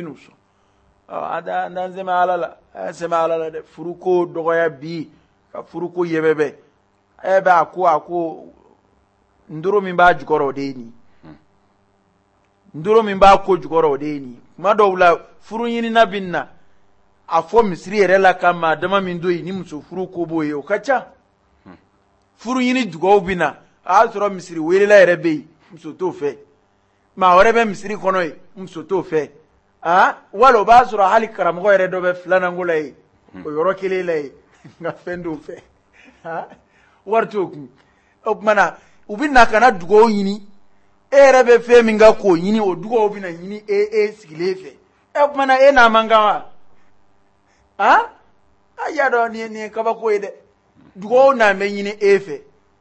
ada ndanzema ala la sema ala la de furuko dogoya bi ka furuko yebebe ebe ako nduro min ba jukoro de ni nduro min ba ko jugoro de ni kuma dawla furu yini na binna afo misri yere la kama dama min doyi ni muso furu ko boye o kacha furu yini dugo bina a soro misri wele la yere be muso to fe ma ore be misri kono e muso to fe walo ba soro hali karamo yere do be flana ngola e o yoro kele le nga fendo fe warto ku o mana ubina kana dugo yini ere be fe minga ko yini o dugo obi na yini sigilefe mana na mangawa aya do ni kaba ko ide dugo na me yini efe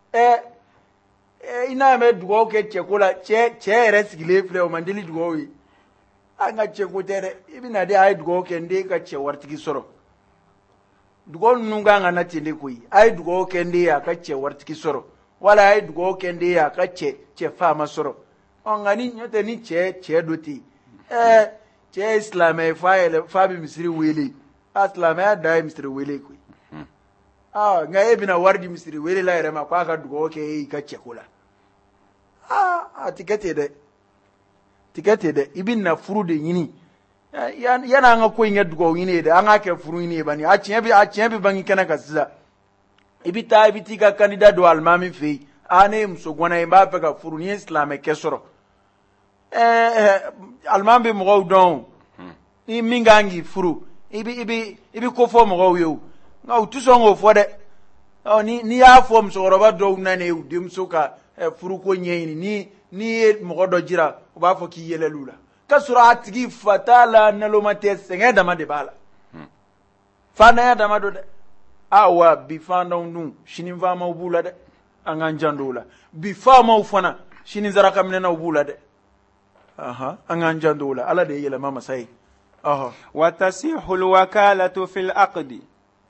ina me dugo ke chekola che ere sigilefe o mandili dugo wi anga cheko tere ibina de ay dugo ke ndi ka che wartiki soro dugo nunga ngana tinde ko yi ay dugo ke ndi ya ka che wartiki soro wala ay dugo ke ndi ya ka che fama soro ngani nyote ni che doti che islamai fa bi misri wele islamai da misri wele ko nga ebina wardi misri wele la rema kwa ka dugo ke ka che kula tikete de ibin na furu de yini yana nga ko inga dugo yini de anga ke furu yini bani a chembi bangi kana kasiza ibiti ka candidat do almami fe ane msogwana imba pe ka furu ni islamai ke soro almambe mo don ni mingangi furu ibi ko fo mo yo nga utuso ngo fo de ni ya fo mso roba do na ne udim soka furu ko nyeni ni mo do jira o ba fo ki yele lula ka surat gi fatala na lo mate senga da ma de bala fana ya da ma do de awa bi fana nu shinin va ma ubula de angan jandula bi fa ma ufana shinin zaraka minena ubula de angan jandula ala de yele mama sai wa tasihu alwakalatu fil aqdi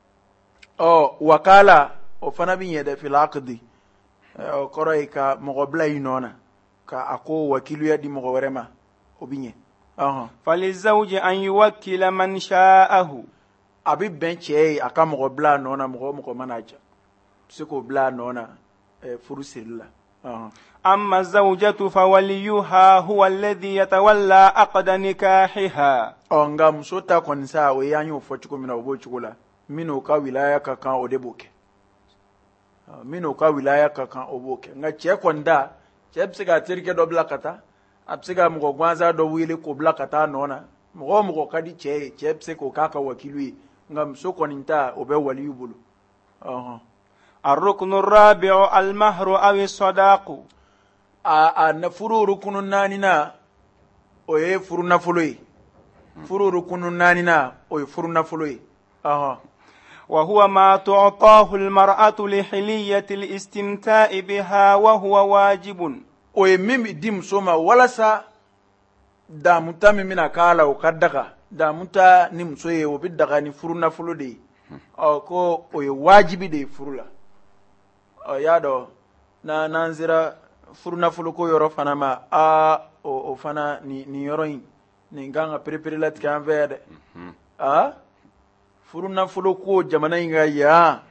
wakala o fana bin yede fil aqdi o koray ka mo blay nona ka ako wakilu ya di mo werema o binye falizawji an yuwakkila man sha'ahu abi benche aka mo bla nona mo manager siko bla nona furusilla أما الزوجة فوليها هو الذي يتولى عقد نكاحها nga musota konsa we yanyu fochuko mina obochukula mino ka wilaya ka kan odeboke mino ka wilaya ka kan oboke nga che konda che psiga tirike do blakata apsiga mgo gwanza do wile ko blakata nona mgo kadi che psiko kaka wakilwi nga msoko ninta obe waliyubulu الركن الرابع المهر أو الصداق nafuru rukunu nanina oye furu nafului furu rukunu nanina oye furu nafului وهو ما تعطاه المرأة لحلية الاستمتاع بها وهو واجب oye mimi dim soma wala sa da mutami mina kala o kadaka da muta ni msoye o bidaka ni furu nafulu de ko oye wajibi de furula yado na nanzira furu nafulu ko yoro fana ma o fana ni yoro yin ni ganga prepare lat kan vede furu nafolo ko jamana in ga ya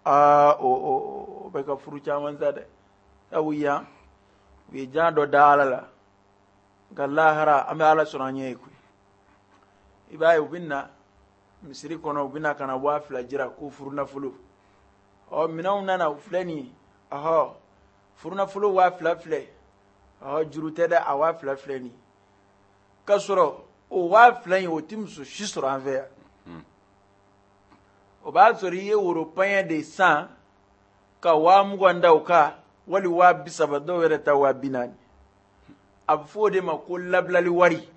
o bɛ ka furu caman sa dɛ sabu yan u ye jan dɔ da ala la nka lahara an bɛ ala sɔrɔ an ɲɛ ye koyi i b'a ye u bɛ na misiri kɔnɔ u bɛ na ka na 2000 jira ko furu nafolo minɛnw nana u filɛ nin ye furu nafolo 2000 filɛ juru tɛ dɛ a 2000 filɛ nin ye k'a sɔrɔ o 2000 in o tɛ muso si sɔrɔ an fɛ yan o b'a sɔrɔ i ye worobanya de san ka 20 da o kan wali 30 dɔw yɛrɛ ta 40 a bɛ fɔ o de ma ko labilali wari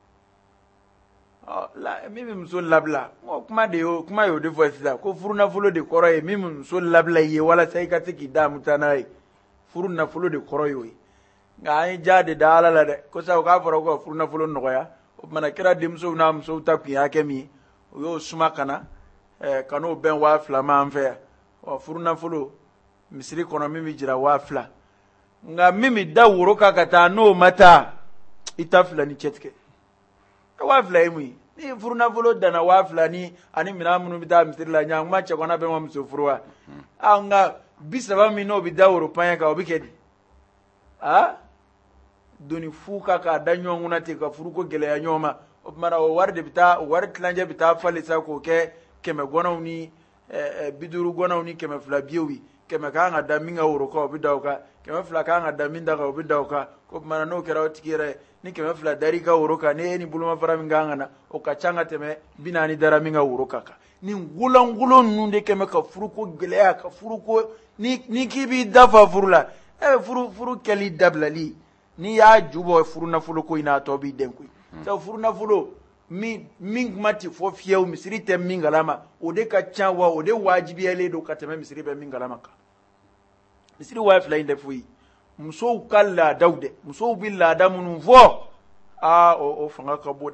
min bɛ muso labila kuma y'o de fɔ sisan ko furu nafolo de kɔrɔ ye min bɛ muso labila i ye walasa i ka se k'i da muta n'a ye furu nafolo de kɔrɔ y'o ye nka an ye ja de da ala la dɛ ko sabu k'a fɔra ko ka furu nafolo nɔgɔya o tumana kɛra denmusow n'a musow ta kun ye hakɛ min ye o y'o suma ka na ka n'o bɛn 2000 ma an fɛ yan furu nafolo misiri kɔnɔ min bɛ jira 2000 nka min bɛ da woro kan ka taa n'o ma taa i ta fila ni cɛ tigɛ 2000 ye mun ye ni furu nafolo danna 2000 ni ani minɛn minnu bɛ taa misiri la ɲan kuma cɛ kɔnɔ bɛ ma muso furu wa nka 30 min n'o bɛ da woro panya kan o bɛ kɛ di doni fu ka k'a da ɲɔgɔn kunna ten ka furu ko gɛlɛya ɲɔgɔn ma o tumana o wari de bɛ taa o wari tilancɛ bɛ taa falen sa k'o kɛ 100 gɔnɔw ni 50 gɔnɔw ni 200 biyew ye 100 kan ka da min ka woro kan o bɛ da o kan 200 kan ka da min da kan o bɛ da o kan o tumana n'o kɛra o tigi yɛrɛ ni 200 dar'i ka woro kan ni e ni bolomafara min kan ka na o ka ca ka tɛmɛ 40 dara min ka woro kan ni ngolongolo ninnu de kɛmɛ ka furu ko gɛlɛya ka furu ko ni k'i b'i dafa furu la furu kɛli dabilali n'i y'a ju bɔ furu nafolo ko in na a tɔ b'i den koyi sabu furu nafolo min kuma tɛ fɔ fiyewu misiri tɛ min kalama o de ka ca wa o de wajibiyalen don ka tɛmɛ misiri bɛ min kalama kan misiri 2000 in tɛ foyi musow ka laadaw dɛ musow bɛ laada minnu fɔ o fanga ka bon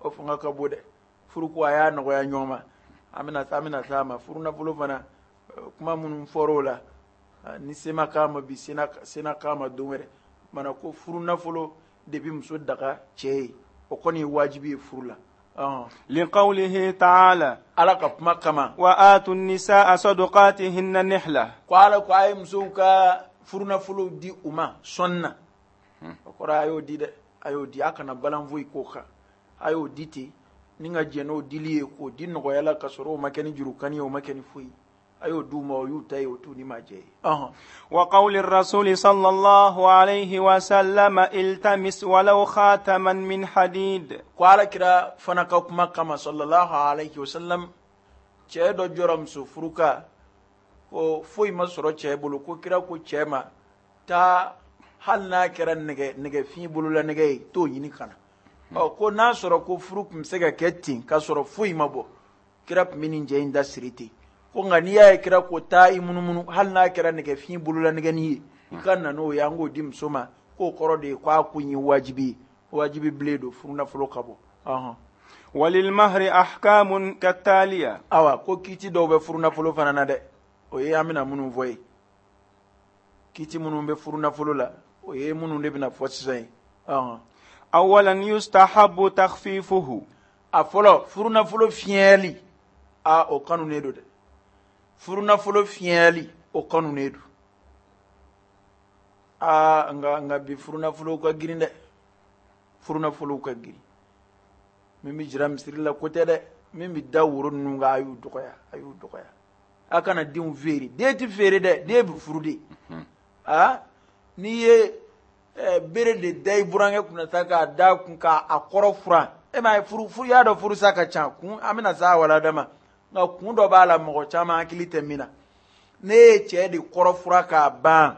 dɛ furu ko a y'a nɔgɔya ɲɔgɔn ma an bɛna s'a ma furu nafolo fana kuma minnu fɔra o la ni se ma k'a ma bi se na k'a ma don wɛrɛ mana ko furu nafolo de bɛ muso daga cɛ ye o kɔni ye wajibi ye furu la liqawlihi ta'ala ala ka kuma kama wa atu nisaa sadaqatihinna nihla ko ala ko a ye musow ka furu nafolo di u ma sɔnni na o kɔrɔ a y'o di dɛ a y'o di a kana balan foyi k'o kan a y'o di ten ni ka jɛ n'o dili ye k'o di nɔgɔya la ka sɔrɔ o ma kɛ ni jurukani ye o ma kɛ ni foyi a y'o d'u ma o y'u ta ye o t'u ni ma jɛ ye wa qawli rasuli sallallahu alayhi wa sallam iltamis walaw khataman min hadid ko ala kira fana ka kuma kama sallallahu alayhi wa sallam cɛ dɔ jɔra muso furu kan ko foyi ma sɔrɔ cɛ bolo ko kira ko cɛ ma taa hali n'a kɛra nɛgɛfin bolola nɛgɛ ye t'o ɲini ka na ko n'a sɔrɔ ko furu tun bɛ se ka kɛ ten k'a sɔrɔ foyi ma bɔ kira tun bɛ nin cɛ in da siri ten ko nka n'i y'a ye kira ko taa i munumunu hali n'a kɛra nɛgɛfin bolola nɛgɛnin ye i ka na n'o ye an k'o di muso ma k'o kɔrɔ de ye k'a kun ye wajibi ye wajibi bilen don furu nafolo ka bɔ walil mahri ahkamun kattaliya awa ko kiiti dɔw bɛ furu nafolo fana na dɛ o ye an bɛna minnu fɔ ye kiiti minnu bɛ furu nafolo la o ye minnu de bɛna fɔ sisan ye awalan yustahabu takhfifuhu a fɔlɔ furu nafolo fiɲɛli o kanu ne don dɛ furu nafolo fiɲɛli o kanu ne don nka bi furu nafolo ka girin dɛ furu nafolo ka girin min bɛ jira misiri la ko tɛ dɛ min bɛ da woro ninnu kan a y'u dɔgɔya a kana denw feere den tɛ feere dɛ den bɛ furu de n'i ye bere de da i burankɛ kunna sa k'a da kun k'a kɔrɔ furan e m'a ye furu y'a dɔn furu sa ka ca kun an bɛna s'a walada ma nka kun dɔ b'a la mɔgɔ caman hakili tɛ min na ne ye cɛ de kɔrɔ fura k'a ban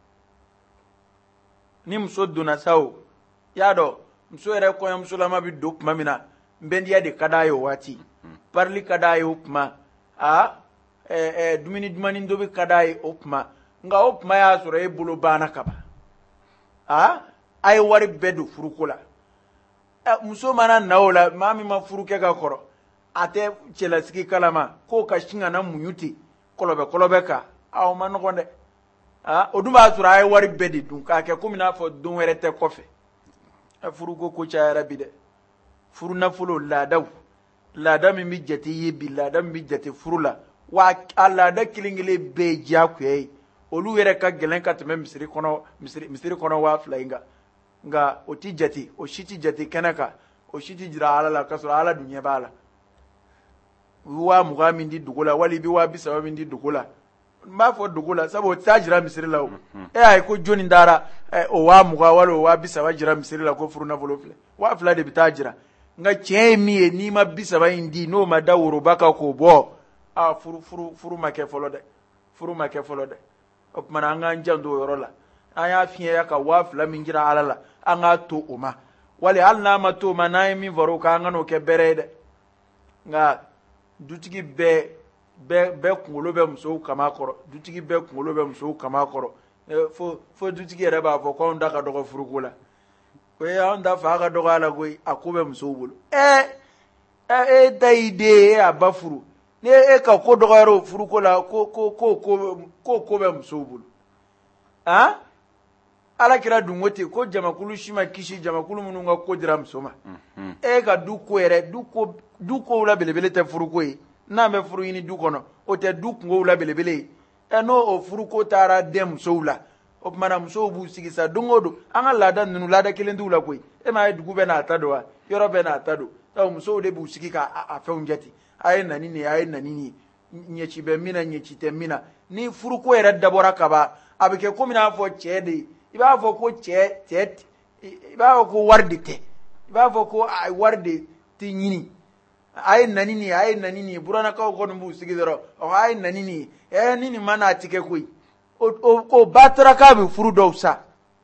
ni muso donna sa o y'a dɔn muso yɛrɛ kɔɲɔmusolama bɛ don tuma min na nbɛndiya de ka d'a ye o waati parili ka d'a ye o tuma dumuni dumanin tobi ka d'a ye o tuma nka o tuma y'a sɔrɔ e bolo banna ka ban a ye wari bɛɛ don furuko la muso mana na o la maa min ma furu kɛ ka kɔrɔ a tɛ cɛlasigi kalama k'o ka sin ka na muɲu ten kɔlɔbɛ kan o ma nɔgɔn dɛ o dun b'a sɔrɔ a ye wari bɛɛ de dun k'a kɛ komi n'a fɔ don wɛrɛ tɛ kɔfɛ furuko ko cayara bi dɛ furu nafolo laadaw laada min bi jate ye bi laada min bi jate furu la wa a laada kelen-kelen bɛɛ diyagoya ye olu yɛrɛ ka gɛlɛn ka tɛmɛ misiri kɔnɔ 2000 in kan nka o ti jate o si ti jate kɛnɛ kan o si ti jira ala la k'a sɔrɔ ala dun ɲɛ b'a la u bɛ 20 min di dugu la wali i bɛ 30 min di dugu la n b'a fɔ dugu la sabu o t'a jira misiri la o e y'a ye ko jɔnni taara o 20 wali o 30 jira misiri la ko furu nafolo filɛ 2000 de bɛ taa jira nka tiɲɛ ye min ye n'i ma 30 in di n'o ma da woroba kan k'o bɔ furu ma kɛ fɔlɔ dɛ furu ma kɛ fɔlɔ dɛ o tuma na an k'an janto o yɔrɔ la an y'a fiɲɛya ka 2000 min jira ala la an k'a to o ma wali hali n'a ma to o ma n'an ye min fɔra o kan an ka n'o kɛ bɛrɛ ye dɛ nka dutigi bɛɛ kunkolo bɛ musow kama kɔrɔ dutigi bɛɛ kunkolo bɛ musow kama kɔrɔ fo dutigi yɛrɛ b'a fɔ ko anw da ka dɔgɔ furuko la o ye anw da fa ka dɔgɔ a la koyi a ko bɛ musow bolo e da y'i den ye e y'a ba furu ni e ka ko dɔgɔyara o furuko la ko bɛ musow bolo ala kira dun ko ten ko jamakulu si ma kisi jamakulu minnu ka ko dira muso ma e ka du ko yɛrɛ du kow la belebele tɛ furuko ye n'an bɛ furu ɲini du kɔnɔ o tɛ du kungow la belebele ye n'o o furuko taara den musow la o tuma na musow b'u sigi sa don o don an ka laada ninnu laada kelen t'u la koyi e m'a ye dugu bɛɛ n'a ta don wa yɔrɔ bɛɛ n'a ta don musow de b'u sigi k'a fɛnw jate a ye na ni nin ye a ye na ni nin ye ɲɛci bɛ min na ɲɛci tɛ min na ni furuko yɛrɛ dabɔra ka ban a bɛ kɛ komi n'a fɔ cɛ de ye i b'a fɔ ko i b'a fɔ ko wari de tɛ i b'a fɔ ko wari de tɛ ɲini a ye na ni nin ye a ye na ni nin ye buranakaw kɔni b'u sigi dɔrɔn a ye na ni nin ye ni nin ma n'a tigɛ koyi o ba taara k'a bɛ furu dɔw sa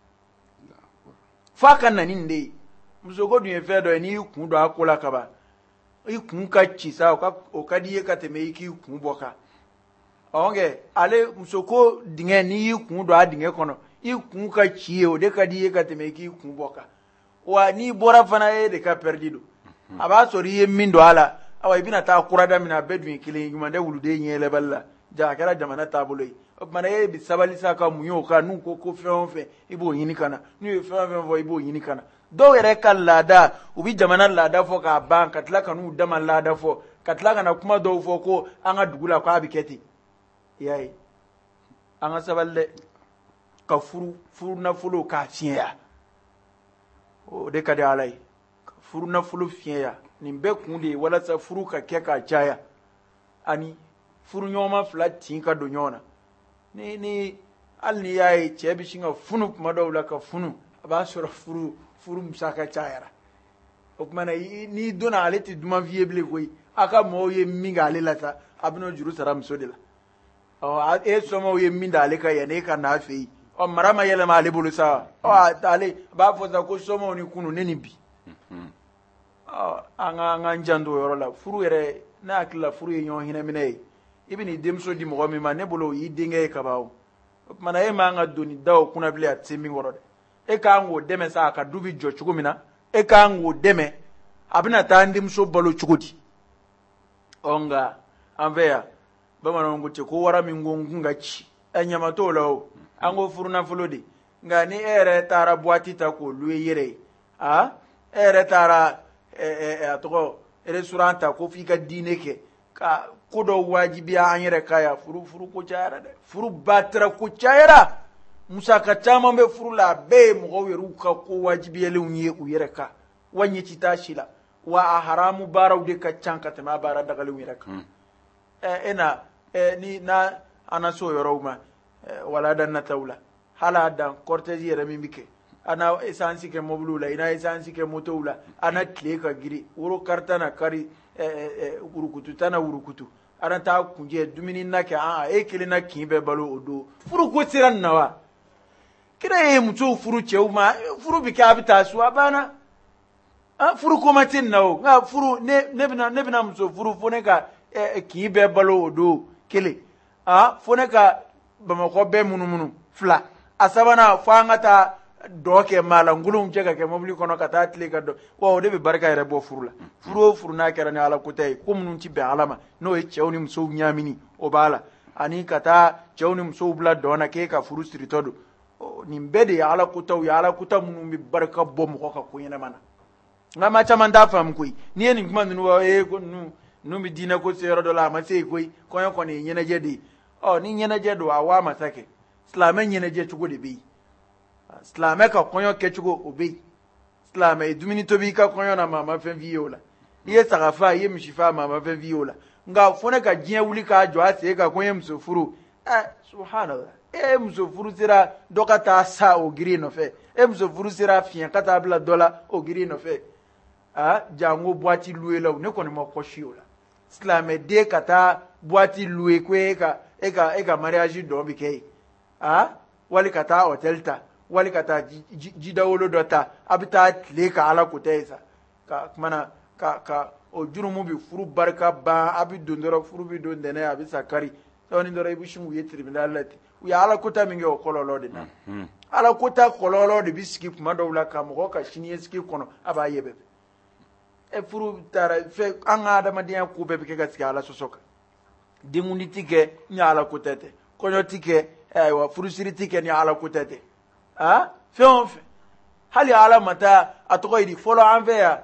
f'a ka na ni nin de ye muso ko dun ye fɛn dɔ ye n'i y'i kun don a ko la ka ban i kun ka ci sa o ka di i ye ka tɛmɛ i k'i kun bɔ kan kɛ ale muso ko dingɛ n'i y'i kun don a dingɛ kɔnɔ i kun ka ci ye o de ka di i ye ka tɛmɛ i k'i kun bɔ kan wa n'i bɔra fana e de ka pɛridi don a b'a sɔrɔ i ye min don a la i bɛna taa kurada min na a bɛɛ dun ye kelen ye ɲuman tɛ wuluden ɲɛ yɛlɛbali la a kɛra jamana taabolo ye o tuma e bɛ sabali sa ka mun ye o kan n'u ko fɛn o fɛn i b'o ɲini ka na n'u ye fɛn o fɛn fɔ i b'o ɲini ka na dɔw yɛrɛ ka laada u bɛ jamana laada fɔ k'a ban ka tila ka n'u dama laada fɔ ka tila ka na kuma dɔw fɔ ko an ka dugu la k'a bɛ kɛ ten i y'a ye an ka sabali dɛ ka furu nafolo k'a fiɲɛya o de ka di ala ye ka furu nafolo fiɲɛya nin bɛɛ kun de ye walasa furu ka kɛ k'a caya ani furu ɲɔgɔnma 2 tin ka don ɲɔgɔn na ni hali n'i y'a ye cɛ bɛ sin ka funu kuma dɔw la ka funu a b'a sɔrɔ furu musaka cayara o tuma na n'i donna ale tɛ duman f'i ye bilen koyi a ka mɔgɔw ye min kɛ ale la sa a bɛna juru sara muso de la e sɔnmaw ye min da ale ka yan e ka n'a fɛ yen mara ma yɛlɛma ale bolo sa ale b'a fɔ sa ko sɔnmaw ni kunu ne ni bi an k'an janto o yɔrɔ la furu yɛrɛ ne hakili la furu ye ɲɔgɔn hinɛ minɛ ye i bɛ n'i denmuso di mɔgɔ min ma ne bolo o y'i denkɛ ye ka ban o tuma na e m'an ka doni da o kunna bilen a tɛ se min kɔrɔ dɛ e k'an k'o dɛmɛ sa a ka du bɛ jɔ cogo min na e k'an k'o dɛmɛ a bɛna taa an denmuso balo cogo di nka an fɛ yan bamananw ko ten ko wara min ko n kun ka ci ɲama t'o la o an ko furu nafolo de nka ni e yɛrɛ taara buwati ta k'o lu i yɛrɛ ye e yɛrɛ taara a tɔgɔ restaurant ta ko f'i ka diinɛ kɛ ka ko dɔw wajibiya an yɛrɛ ka yan furu ko cayara dɛ furu batara ko cayara musaka caman bɛ furu la a bɛɛ ye mɔgɔw yɛrɛ ka ko wajibiyalenw ye u yɛrɛ kan wa ɲɛci t'a si la wa a haramu baaraw de ka can ka tɛmɛ a baara dagalenw yɛrɛ kan ni na an na se o yɔrɔw ma wala da nataw la hali a dan cortège yɛrɛ min bɛ kɛ a na essence kɛ mobiliw la i na essence kɛ motow la a na tile ka girin woro kari ta na kari wurukutu ta na wurukutu a na taa kunjɛ dumuni na kɛ e kelen na kin bɛɛ balo o don furu ko sera nin na wa kira ye musow furu cɛw ma furu bɛ kɛ a bɛ taa so a banna furu ko ma tɛ nin na o nka furu ne bɛna muso furu fo ne ka kin bɛɛ balo o don kelen fo ne ka bamakɔ bɛɛ munumunu 2 a sabanan fo an ka taa dɔ kɛ maa la ngolonw cɛ ka kɛ mobili kɔnɔ ka taa tile ka dɔ wa o de bɛ barika yɛrɛ bɔ furu la furu o furu n'a kɛra ni ala ko tɛ ye ko minnu tɛ bɛn ala ma n'o ye cɛw ni musow ɲamini o b'a la ani ka taa cɛw ni musow bila dɔn na k'e ka furu siritɔ don nin bɛɛ de ye ala kotaw ye ala kota minnu bɛ barika bɔ mɔgɔ ka ko ɲɛnama na nga ma caman t'a faamu koyi n'i ye nin kuma ninnu fɔ ko ninnu bɛ diinɛ ko se yɔrɔ dɔ la a ma se yen koyi kɔɲɔ kɔni ye ɲɛnajɛ de ye ni ɲɛnajɛ don a waa masa kɛ silamɛ ɲɛnajɛ cogo de bɛ yen silamɛ ka kɔɲɔ kɛcogo o bɛ yen silamɛ ye dumuni tobi i ka kɔɲɔ na maa ma fɛn f'i ye o la i ye saga faa i ye misi faa maa ma fɛn f'i ye o la nka fo ne ka diɲɛ wuli k'a jɔ a sen kan ko n ye muso furu subhanallah e muso furu sera dɔ ka taa sa o giri nɔfɛ e muso furu sera fiɲɛ ka taa bila dɔ la o giri nɔfɛ jango boîte louer la ne kɔni ma kɔsi o la silamɛ den ka taa boîte louer ko e ka mariage dɔn bɛ kɛ yen wali ka taa hôtel ta wali ka taa jidawolo dɔ ta a bɛ taa tile ka ala ko tɛ ye sa ka o jurumu bi furu barika ban a bɛ don dɔrɔn furu bɛ don dɛnɛ a bɛ sa kari dɔɔni dɔrɔn i bɛ sin u ye tribunal la ten u ye ala kota min kɛ o kɔlɔlɔ de na ala kota kɔlɔlɔ de bɛ sigi tuma dɔw la ka mɔgɔ ka siniɲɛsigi kɔnɔ a b'a ye bɛɛ furu taara fɛ an ka adamadenya ko bɛɛ bɛ kɛ ka sigi ala sɔsɔ kan denkundi ti kɛ ni ala ko tɛ tɛ kɔɲɔ ti kɛ ayiwa furusiri ti kɛ ni ala ko tɛ tɛ fɛn o fɛn hali ala ma taa a tɔgɔ ye di fɔlɔ an fɛ yan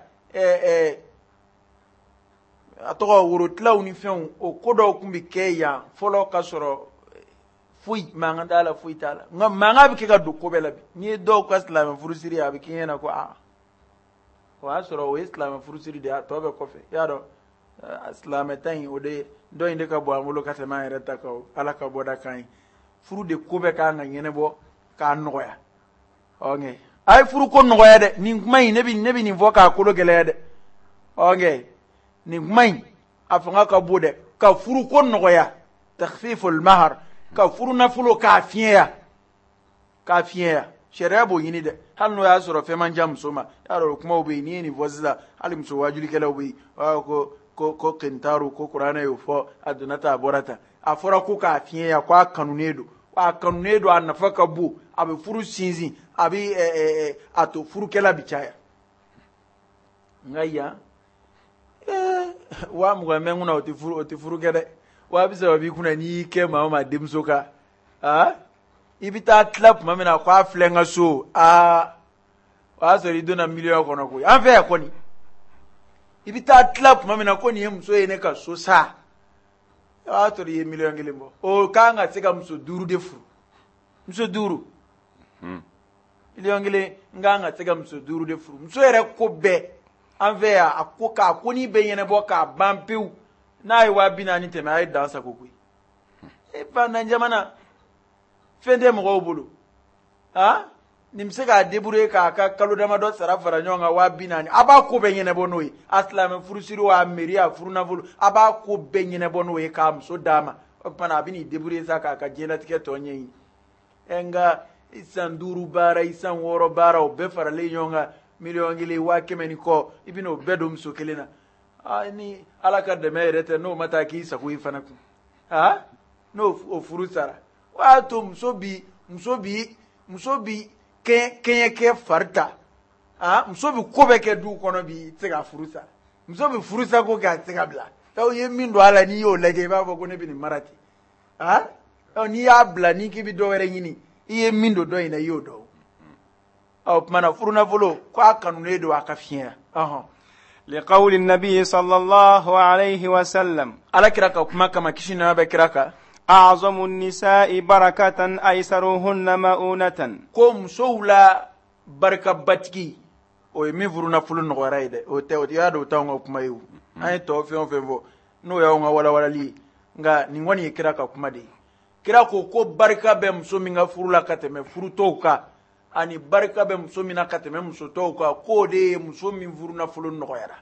a tɔgɔ worotilaw ni fɛnw o ko dɔw tun bɛ kɛ yan fɔlɔ ka sɔrɔ foyi mankan t'a la foyi t'a la nka mankan bɛ kɛ ka don ko bɛɛ la bi n'i ye dɔw ka silamɛ furusiri a bɛ k'i ɲɛna ko o y'a sɔrɔ o ye silamɛ furusiri de ye a tɔ bɛ kɔfɛ i y'a dɔn silamɛ ta in o de dɔ in de ka bɔ an bolo ka tɛmɛ an yɛrɛ ta kan ala ka bɔda kan ye furu de ko bɛɛ kan ka ɲɛnabɔ k'a nɔgɔya a ye furu ko nɔgɔya dɛ nin kuma in ne bɛ nin fɔ k'a kolo gɛlɛya dɛ nin kuma in a fanga ka bon dɛ ka furu ko nɔgɔya takhfiful mahar ka furu nafolo k'a fiɲɛya sariya b'o ɲini dɛ hali n'o y'a sɔrɔ fɛn man ca muso ma y'a dɔn o kumaw bɛ yen n'i ye nin fɔ sisan hali muso wajulikɛlaw bɛ yen ko kentaru ko kuranɛ y'o fɔ a donna ta a bɔra ta a fɔra ko k'a fiɲɛya ko a kanunen don a nafa ka bon a bɛ furu sinsin a bɛ a to furukɛla bɛ caya nka yan wa mugan bɛ n kunna o tɛ furu kɛ dɛ wa bɛ saba b'i kunna n'i y'i kɛ maa o maa denmuso kan i bɛ taa tila tuma min na k'a filɛ n ka so o y'a sɔrɔ i donna miliyɔn kɔnɔ koyi an fɛ yan kɔni i bɛ taa tila tuma min na ko nin ye muso ye ne ka so sa o y'a sɔrɔ i ye miliyɔn 1 bɔ o kan ka se ka muso 5 de furu muso 5 miliyɔn 1 n kan ka se ka muso 5 de furu muso yɛrɛ ko bɛɛ an fɛ yan k'a ko n'i bɛ ɲɛnabɔ k'a ban pewu n'a ye 40,000 tɛmɛ a ye dan sago koyi fantan jamana fɛn tɛ mɔgɔw bolo nin bɛ se k'a débrouiller k'a ka kalo damadɔ sara fara ɲɔgɔn kan 40,000 a b'a ko bɛɛ ɲɛnabɔ n'o ye a silamɛ furusiri o a mairie a furunafolo a b'a ko bɛɛ ɲɛnabɔ n'o ye k'a muso d'a ma o tuma a bɛ n'i débrouiller sa k'a ka diɲɛlatigɛ tɔ ɲɛɲini nka san 5 baara i san 6 baara o bɛɛ faralen ɲɔgɔn kan miliyɔn 1 100 ni kɔ i bɛna o bɛɛ don muso 1 na ni ala ka dɛmɛ yɛrɛ tɛ n'o ma taa k'i sago i fana kun n'o furu sara o y'a to muso bi kɛɲɛkɛ fari ta muso bi ko bɛɛ kɛ du kɔnɔ bi i tɛ se ka furu sa muso bi furu sa ko k'a tɛ se ka bila i ye min don a la n'i y'o lajɛ i b'a fɔ ko ne bɛ nin mara ten n'i y'a bila n'i k'i bɛ dɔ wɛrɛ ɲini i ye min don dɔ in na i y'o dɔn o tuma na furunafolo ko a kanunen don a ka fiɲɛ لقول النبي صلى الله عليه وسلم على كراكا كما كما كشنا بكراكا أعظم النساء بركة أيسرهن مؤونة كم سولا بركة باتكي o ye min furu nafolo nɔgɔyara ye dɛ o tɛ o y'a dɔn o t'anw ka kuma ye o an ye tɔ fɛn o fɛn fɔ n'o y'anw ka walawalali ye nka nin kɔni ye kira ka kuma de ye kira ko barika bɛ muso min ka furu la ka tɛmɛ furu tɔw kan ani barika bɛ muso min na ka tɛmɛ muso tɔw kan k'o de ye muso min furu nafolo nɔgɔyara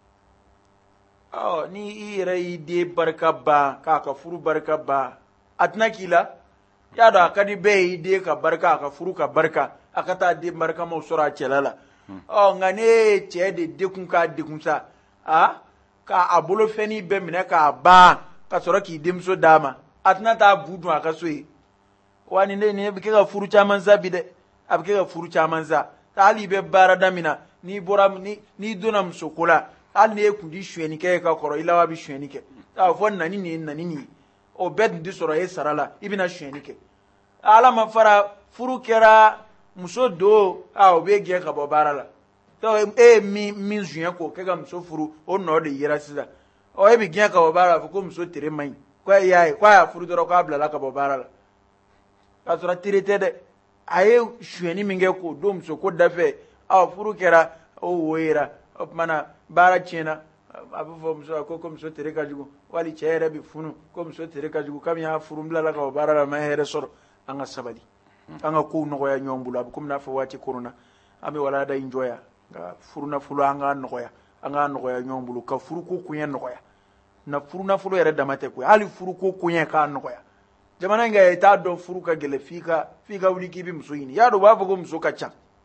ni i yɛrɛ y'i den barika ban k'a ka furu barika ban a tɛna k'i la y'a dɔn a ka di bɛɛ y'i den ka barika a ka furu ka barika a ka taa den barikamaw sɔrɔ a cɛla la nka ne ye cɛ de dekun k'a dekun sa k'a bolofɛnnin bɛɛ minɛ k'a ban ka sɔrɔ k'i denmuso d'a ma a tɛna taa bu dun a ka so ye wa nin bɛ kɛ ka furu caman sa bi dɛ a bɛ kɛ ka furu caman sa hali i bɛ baarada min na n'i donna muso ko la hali n'i ye kundi suyɛnnikɛ ye ka kɔrɔ i laban bɛ suyɛnni kɛ a fɔ nani nin ye nani nin ye o bɛɛ tun tɛ sɔrɔ e sara la i bɛna suyɛnni kɛ ala ma fara furu kɛra muso don o bɛ gɛn ka bɔ baara la to min zunya ko ke ga muso furu o no de yira sisa o e bi gyan ka bara fo ko muso tere mai ko ya furu doro ko abla la ka bara la ka sura tere de aye shueni minge ko do muso ko dafe a furu kera o woyira o mana bara chena abu fo muso ko muso tere ka jugu wali chere bi funu ko muso tere ka jugu kam ya furu mbla la ka bara la ma here soro anga sabali anga ko no ya nyombulu abu kum na fo wati corona ami wala da enjoya ga furu na fulu anga no ya nyombulu ka furu ko kunya no ya na furu na fulu yere damate ko ali furu ko kunya ka no ya jamana nga ta do furu ka gele fika wuli kibi muso yini ya do ba fo ko muso ka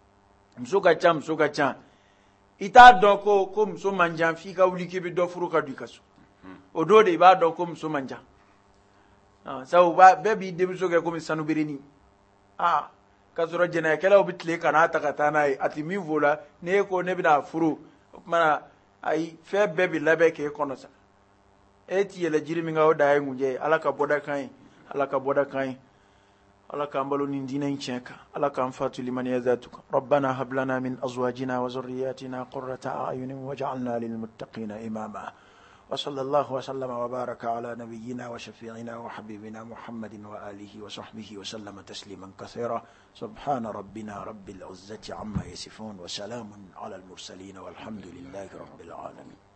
cha ita do ko muso manja fika wuli kibi do furu ka du kaso o do de ba do ko muso manja sa ba bebi de muso ke ko mi sanu birini kasoro jena kala obitle kana takata na ati mi vola ne ko ne bina furu mana ai fe bebi labe ke kono sa eti yele jiri mi ngawo dai ngunje alaka boda kai alaka ambalo ni dina inchenka alaka amfatu liman yazatuka rabbana hab lana min azwajina wa zurriyyatina qurrata a'yunin waj'alna lil muttaqina imama وصلى الله وسلم وبارك على نبينا وشفيعنا وحبيبنا محمد وآله وصحبه وسلم تسليما كثيرا سبحان ربنا رب العزة عما يصفون وسلام على المرسلين والحمد لله رب العالمين